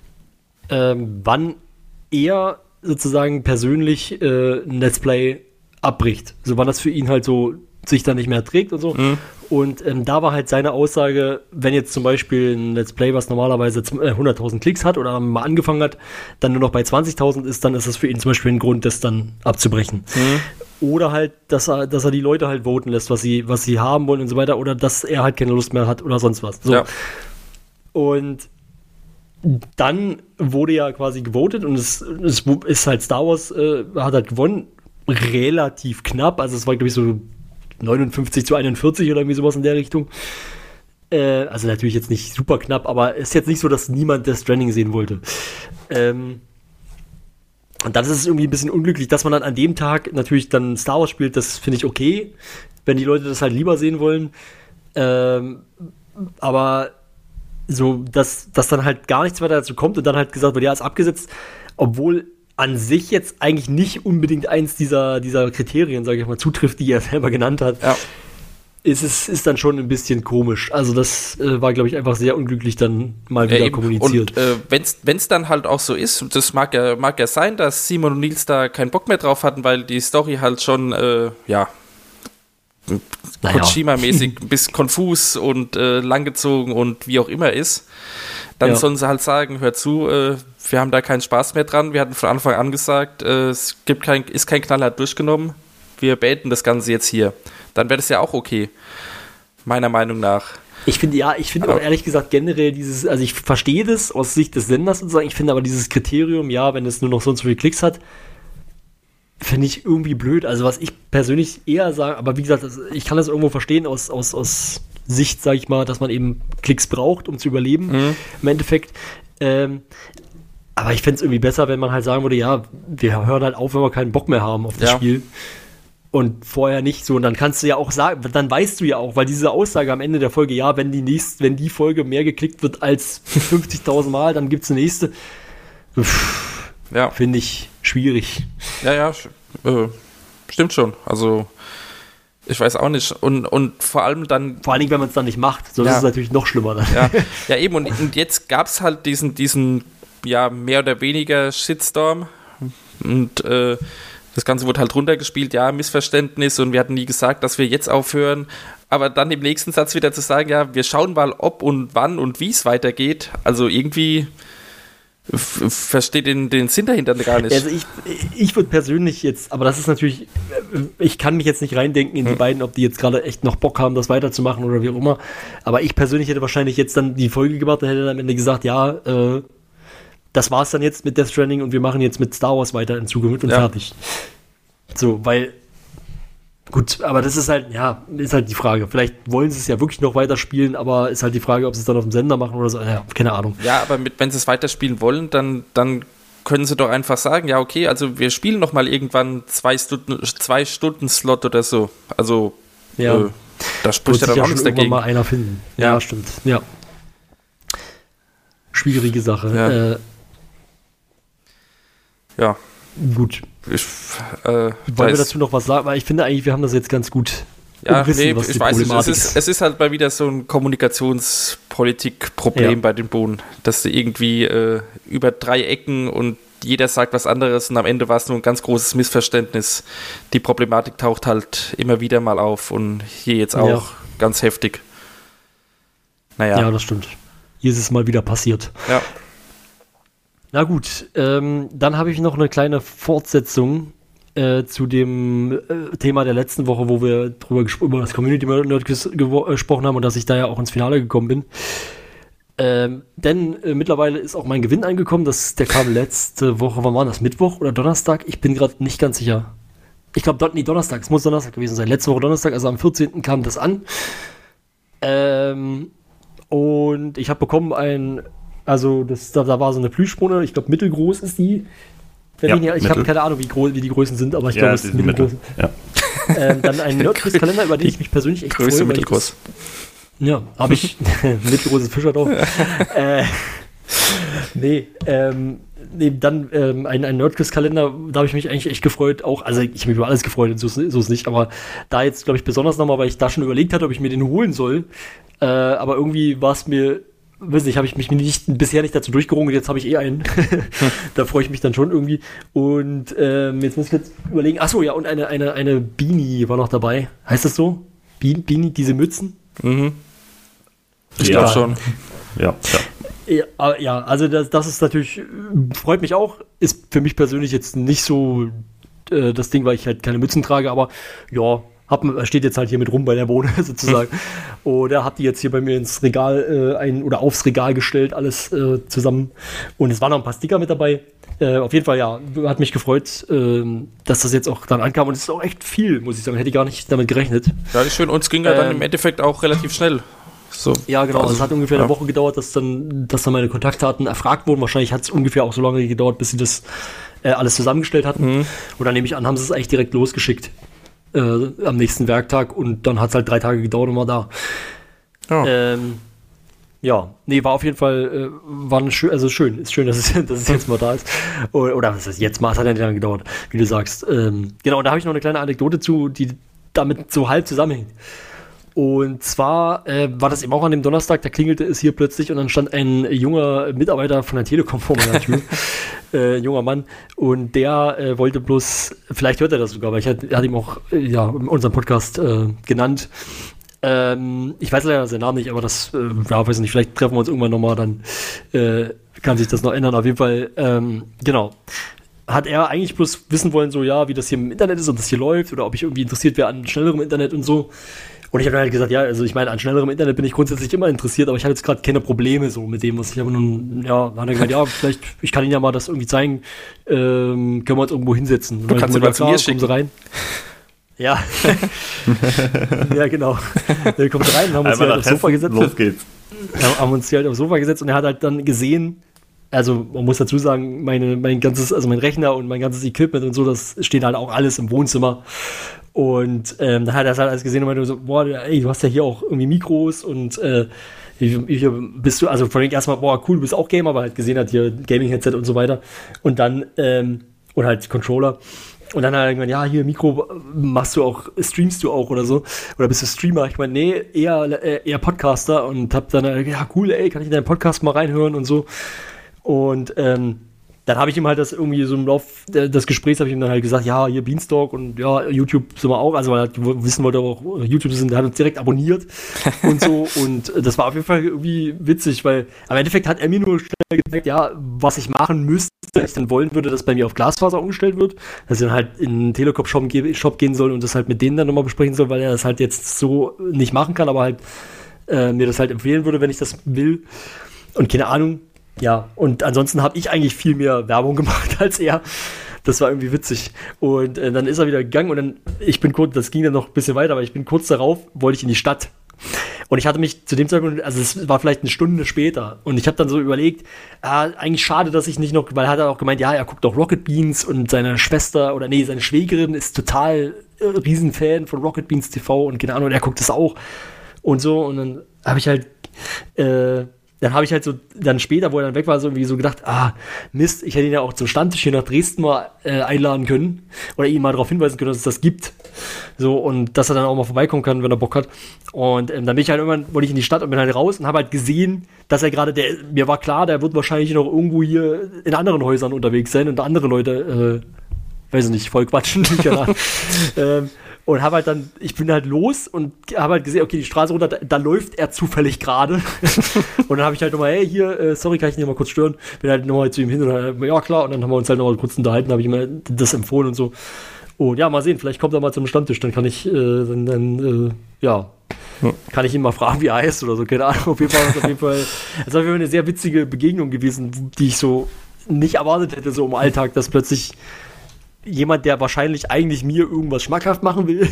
wann er sozusagen persönlich ein Let's Play abbricht. So, wann das für ihn halt so sich dann nicht mehr trägt und so. Und da war halt seine Aussage, wenn jetzt zum Beispiel ein Let's Play, was normalerweise 100.000 Klicks hat oder mal angefangen hat, dann nur noch bei 20.000 ist, dann ist das für ihn zum Beispiel ein Grund, das dann abzubrechen. Oder halt, dass er die Leute halt voten lässt, was sie haben wollen und so weiter, oder dass er halt keine Lust mehr hat oder sonst was. So. Ja. Und dann wurde ja quasi gewotet und es ist halt Star Wars, hat halt gewonnen, relativ knapp, also es war, glaube ich, so 59-41 oder irgendwie sowas in der Richtung. Also natürlich jetzt nicht super knapp, aber es ist jetzt nicht so, dass niemand Death Stranding sehen wollte. Und dann ist es irgendwie ein bisschen unglücklich, dass man dann an dem Tag natürlich dann Star Wars spielt, das finde ich okay, wenn die Leute das halt lieber sehen wollen. Aber so, dass dann halt gar nichts weiter dazu kommt und dann halt gesagt wird, ja, ist abgesetzt, obwohl an sich jetzt eigentlich nicht unbedingt eins dieser Kriterien, sage ich mal, zutrifft, die er selber genannt hat, ist dann schon ein bisschen komisch. Also das war, glaube ich, einfach sehr unglücklich dann mal wieder kommuniziert. Und wenn's dann halt auch so ist, das mag ja sein, dass Simon und Nils da keinen Bock mehr drauf hatten, weil die Story halt schon, Kojima-mäßig ein bisschen konfus und langgezogen und wie auch immer ist. Dann sollen sie halt sagen, hör zu, wir haben da keinen Spaß mehr dran. Wir hatten von Anfang an gesagt, es ist kein knallhart durchgenommen. Wir beenden das Ganze jetzt hier. Dann wäre das ja auch okay, meiner Meinung nach. Ich finde auch ehrlich gesagt generell also ich verstehe das aus Sicht des Senders sozusagen, ich finde aber dieses Kriterium, wenn es nur noch so und so viele Klicks hat, finde ich irgendwie blöd. Also was ich persönlich eher sage, aber wie gesagt, ich kann das irgendwo verstehen aus Sicht, sage ich mal, dass man eben Klicks braucht, um zu überleben, im Endeffekt. Aber ich fände es irgendwie besser, wenn man halt sagen würde, ja, wir hören halt auf, wenn wir keinen Bock mehr haben auf das Spiel. Und vorher nicht so. Und dann kannst du ja auch sagen, dann weißt du ja auch, weil diese Aussage am Ende der Folge, ja, wenn die Folge mehr geklickt wird als 50.000 Mal, dann gibt's eine nächste. Finde ich schwierig. Ja, stimmt schon. Also, ich weiß auch nicht. Und vor allem dann... Vor allen Dingen, wenn man es dann nicht macht. Sonst ist es natürlich noch schlimmer dann. Ja, eben. Und jetzt gab's halt diesen mehr oder weniger Shitstorm. Und das Ganze wurde halt runtergespielt, Missverständnis und wir hatten nie gesagt, dass wir jetzt aufhören. Aber dann im nächsten Satz wieder zu sagen, ja, wir schauen mal, ob und wann und wie es weitergeht. Also irgendwie versteht den Sinn dahinter gar nicht. Also ich würde persönlich jetzt, aber das ist natürlich, ich kann mich jetzt nicht reindenken in die beiden, ob die jetzt gerade echt noch Bock haben, das weiterzumachen oder wie auch immer. Aber ich persönlich hätte wahrscheinlich jetzt dann die Folge gemacht und hätte dann am Ende gesagt, das war's dann jetzt mit Death Stranding und wir machen jetzt mit Star Wars weiter in Zukunft und fertig. So, weil, gut, aber das ist halt die Frage. Vielleicht wollen sie es ja wirklich noch weiterspielen, aber ist halt die Frage, ob sie es dann auf dem Sender machen oder so. Ja, keine Ahnung. Ja, aber wenn sie es weiterspielen wollen, dann können sie doch einfach sagen, ja, okay, also wir spielen noch mal irgendwann 2 Stunden Slot oder so. Also, da spricht ja dann auch nichts dagegen. Mal einer finden. Ja, stimmt. Ja. Schwierige Sache. Ja. Gut. Wollen wir dazu noch was sagen? Weil ich finde eigentlich, wir haben das jetzt ganz gut umrissen, was die Problematik ist. Es ist halt mal wieder so ein Kommunikationspolitikproblem bei den Bohnen, dass du irgendwie über 3 Ecken und jeder sagt was anderes und am Ende war es nur ein ganz großes Missverständnis. Die Problematik taucht halt immer wieder mal auf und hier jetzt auch ganz heftig. Ja, das stimmt. Hier ist es mal wieder passiert. Ja. Na gut, dann habe ich noch eine kleine Fortsetzung zu dem Thema der letzten Woche, wo wir über das Community Nerdquiz gesprochen haben und dass ich da ja auch ins Finale gekommen bin. Denn mittlerweile ist auch mein Gewinn angekommen. Der kam letzte Woche, wann war das? Mittwoch oder Donnerstag? Ich bin gerade nicht ganz sicher. Ich glaube, Donnerstag. Es muss Donnerstag gewesen sein. Letzte Woche Donnerstag, also am 14. kam das an. Und ich habe bekommen da war so eine Plüschbohne, ich glaube mittelgroß ist die. Ich habe keine Ahnung, wie die Größen sind, aber ich glaube, es ist mittelgroß. Ja. Dann ein Nerdquiz-Kalender, über den ich mich persönlich echt freue. Mittelgroß. Ja, habe ich. Mittelgroßes Fischer drauf. Dann ein Nerdquiz-Kalender, da habe ich mich eigentlich echt gefreut. Auch, also ich habe mich über alles gefreut, so ist es nicht, aber da jetzt, glaube ich, besonders nochmal, weil ich da schon überlegt hatte, ob ich mir den holen soll. Aber irgendwie war es mir, weiß nicht, habe ich mich bisher nicht dazu durchgerungen, jetzt habe ich einen. Da freue ich mich dann schon irgendwie. Und jetzt muss ich jetzt überlegen, achso, ja, und eine Beanie war noch dabei. Heißt das so? Beanie, diese Mützen? Mhm. Ich glaube schon. Ja. Ja, also das ist natürlich, freut mich auch, ist für mich persönlich jetzt nicht so das Ding, weil ich halt keine Mützen trage, aber ja, steht jetzt halt hier mit rum bei der Bohne sozusagen. Oder hab die jetzt hier bei mir ins Regal aufs Regal gestellt, alles zusammen. Und es waren noch ein paar Sticker mit dabei. Auf jeden Fall, ja, hat mich gefreut, dass das jetzt auch dann ankam. Und es ist auch echt viel, muss ich sagen. Hätte ich gar nicht damit gerechnet. Ja, das ist schön. Und es ging ja dann im Endeffekt auch relativ schnell. So. Ja, genau. Also es hat ungefähr eine Woche gedauert, dass dann meine Kontaktdaten erfragt wurden. Wahrscheinlich hat es ungefähr auch so lange gedauert, bis sie das alles zusammengestellt hatten. Und dann nehme ich an, haben sie es eigentlich direkt losgeschickt am nächsten Werktag. Und dann hat es halt 3 Tage gedauert und war da. Ja. War auf jeden Fall schön. Ist schön, dass es jetzt mal da ist. Oder was heißt jetzt mal? Es hat ja nicht lange gedauert, wie du sagst. Genau, und da habe ich noch eine kleine Anekdote zu, die damit so halb zusammenhängt. Und zwar war das eben auch an dem Donnerstag, da klingelte es hier plötzlich und dann stand ein junger Mitarbeiter von der Telekom vor meiner Tür, junger Mann, und der wollte bloß, vielleicht hört er das sogar, weil er hat ihm auch in unserem Podcast genannt. Ich weiß leider seinen Namen nicht, aber das, weiß nicht, vielleicht treffen wir uns irgendwann nochmal, dann kann sich das noch ändern. Auf jeden Fall, genau. Hat er eigentlich bloß wissen wollen, so, ja, wie das hier im Internet ist und das hier läuft oder ob ich irgendwie interessiert wäre an schnellerem Internet und so. Und ich habe dann halt gesagt, ja, also ich meine, an schnellerem Internet bin ich grundsätzlich immer interessiert, aber ich habe jetzt gerade keine Probleme so mit dem, was ich habe nun, ja, hat er gesagt, ja, vielleicht, ich kann Ihnen ja mal das irgendwie zeigen, können wir uns irgendwo hinsetzen. Du kannst mal zu mir schicken. Kommen Sie rein. Ja. Ja, genau. Dann kommen Sie rein und haben uns hier halt aufs Sofa gesetzt. Los geht's. Haben uns hier halt aufs Sofa gesetzt und er hat halt dann gesehen, also man muss dazu sagen, mein Rechner und mein ganzes Equipment und so, das steht halt auch alles im Wohnzimmer. Und dann hat er das halt alles gesehen und meinte so, boah, ey, du hast ja hier auch irgendwie Mikros und hier bist du, also vor allem erstmal, boah, cool, du bist auch Gamer, aber halt gesehen hat hier Gaming-Headset und so weiter. Und dann, und halt Controller. Und dann hat er irgendwann, ja, hier Mikro, streamst du auch oder so? Oder bist du Streamer? Ich meine, nee, eher Podcaster und hab dann, ja, cool, ey, kann ich in deinen Podcast mal reinhören und so. Und dann habe ich ihm halt das irgendwie so im Lauf des Gesprächs habe ich ihm dann halt gesagt, ja, hier Beanstalk und ja, YouTube sind wir auch, also weil er wissen wollte auch, YouTube der hat uns direkt abonniert und so und das war auf jeden Fall irgendwie witzig, weil am Endeffekt hat er mir nur schnell gesagt, ja, was ich machen müsste, wenn ich dann wollen würde, dass bei mir auf Glasfaser umgestellt wird, dass ich dann halt in den Telekom-Shop gehen soll und das halt mit denen dann nochmal besprechen soll, weil er das halt jetzt so nicht machen kann, aber halt mir das halt empfehlen würde, wenn ich das will und keine Ahnung. Ja, und ansonsten habe ich eigentlich viel mehr Werbung gemacht als er. Das war irgendwie witzig. Und dann ist er wieder gegangen und dann, das ging dann noch ein bisschen weiter, aber ich bin kurz darauf, wollte ich in die Stadt. Und ich hatte mich zu dem Zeitpunkt, also es war vielleicht eine Stunde später und ich habe dann so überlegt, eigentlich schade, dass ich nicht noch, weil er hat auch gemeint, ja, er guckt auch Rocket Beans und seine Schwester, oder nee, seine Schwägerin ist total Riesenfan von Rocket Beans TV und keine Ahnung, und er guckt das auch und so und dann habe ich halt so, dann später, wo er dann weg war, so irgendwie so gedacht, Mist, ich hätte ihn ja auch zum Stammtisch hier nach Dresden mal einladen können oder ihn mal darauf hinweisen können, dass es das gibt. So, und dass er dann auch mal vorbeikommen kann, wenn er Bock hat. Und dann bin ich halt irgendwann, wollte ich in die Stadt und bin halt raus und habe halt gesehen, dass er gerade, mir war klar, der wird wahrscheinlich noch irgendwo hier in anderen Häusern unterwegs sein und andere Leute, weiß ich nicht, voll quatschen. Und habe halt dann, ich bin halt los und habe halt gesehen, okay, die Straße runter, da läuft er zufällig gerade. Und dann habe ich halt nochmal, hey, hier, sorry, kann ich dich mal kurz stören? Bin halt nochmal zu ihm hin und dann, ja klar, und dann haben wir uns halt nochmal kurz unterhalten, habe ich ihm das empfohlen und so. Und ja, mal sehen, vielleicht kommt er mal zum Stammtisch, dann kann ich, kann ich ihn mal fragen, wie er heißt oder so, keine Ahnung. Auf jeden Fall ist es eine sehr witzige Begegnung gewesen, die ich so nicht erwartet hätte, so im Alltag, dass plötzlich jemand, der wahrscheinlich eigentlich mir irgendwas schmackhaft machen will,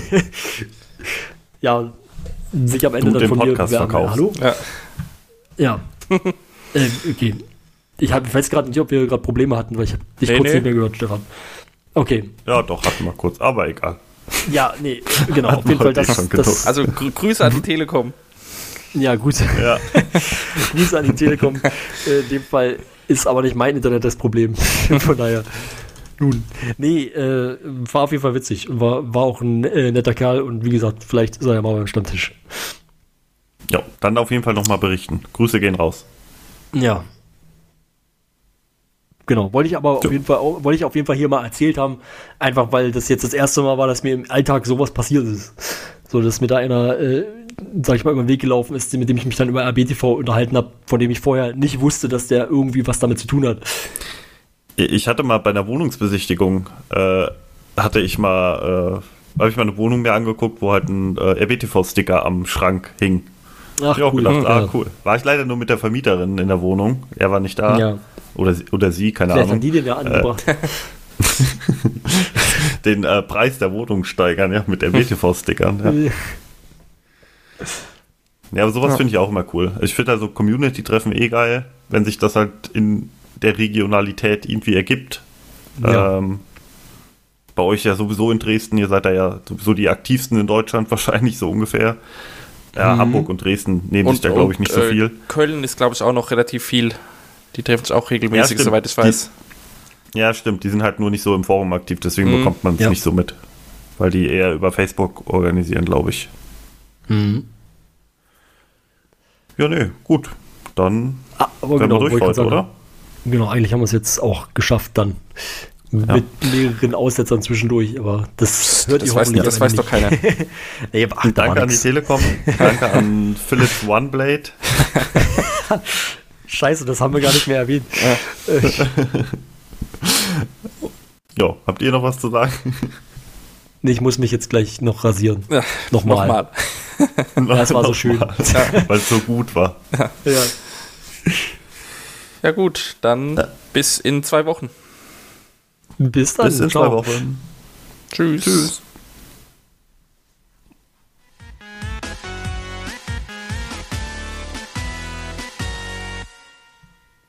ja, sich am Ende dann von mir bewerben. Hallo? Ja. Okay. Ich weiß gerade nicht, ob wir gerade Probleme hatten, weil ich habe dich kurz nicht mehr gehört, Stefan. Okay. Ja, doch, hatten wir kurz, aber egal. Ja, nee, genau. Auf jeden Fall das also Grüße an die Telekom. Ja, gut. Ja. Grüße an die Telekom. In dem Fall ist aber nicht mein Internet das Problem. Von daher. Nun, nee, war auf jeden Fall witzig und war auch ein netter Kerl und wie gesagt, vielleicht ist er ja mal beim Stammtisch. Ja, dann auf jeden Fall nochmal berichten. Grüße gehen raus. Ja. Genau, wollte ich auf jeden Fall hier mal erzählt haben, einfach weil das jetzt das erste Mal war, dass mir im Alltag sowas passiert ist. So, dass mir da einer, sag ich mal, über den Weg gelaufen ist, mit dem ich mich dann über RBTV unterhalten habe, von dem ich vorher nicht wusste, dass der irgendwie was damit zu tun hat. Ich hatte mal bei einer Wohnungsbesichtigung, habe ich mal eine Wohnung mir angeguckt, wo halt ein RBTV-Sticker am Schrank hing. Ach, ich auch gedacht, cool. War ich leider nur mit der Vermieterin in der Wohnung. Er war nicht da. Ja. Oder sie, keine Ahnung. Vielleicht haben die den ja angebracht. Den Preis der Wohnung steigern, ja, mit RBTV-Stickern. Ja. Ja, aber sowas finde ich auch immer cool. Ich finde also Community-Treffen geil, wenn sich das halt in der Regionalität irgendwie ergibt. Ja. Bei euch ja sowieso in Dresden, ihr seid da ja sowieso die aktivsten in Deutschland wahrscheinlich, so ungefähr. Ja, Hamburg und Dresden nehmen sich da, glaube ich, nicht so viel. Köln ist, glaube ich, auch noch relativ viel. Die treffen sich auch regelmäßig, soweit ich weiß. Ja, stimmt. Die sind halt nur nicht so im Forum aktiv, deswegen bekommt man es nicht so mit. Weil die eher über Facebook organisieren, glaube ich. Ja, nee, gut. Dann werden wir durch heute, oder? Genau, eigentlich haben wir es jetzt auch geschafft dann. Mit mehreren Aussetzern zwischendurch, aber das hört ihr hoffentlich nicht. Das weiß doch keiner. Nee, danke an die Telekom, danke an Philips OneBlade. Scheiße, das haben wir gar nicht mehr erwähnt. Ja, habt ihr noch was zu sagen? Nee, ich muss mich jetzt gleich noch rasieren. Ja, nochmal. Das war so schön. Weil es so gut war. Ja. Ja gut, dann bis in 2 Wochen. Bis dann. Bis in Ciao. 2 Wochen. Tschüss. Tschüss.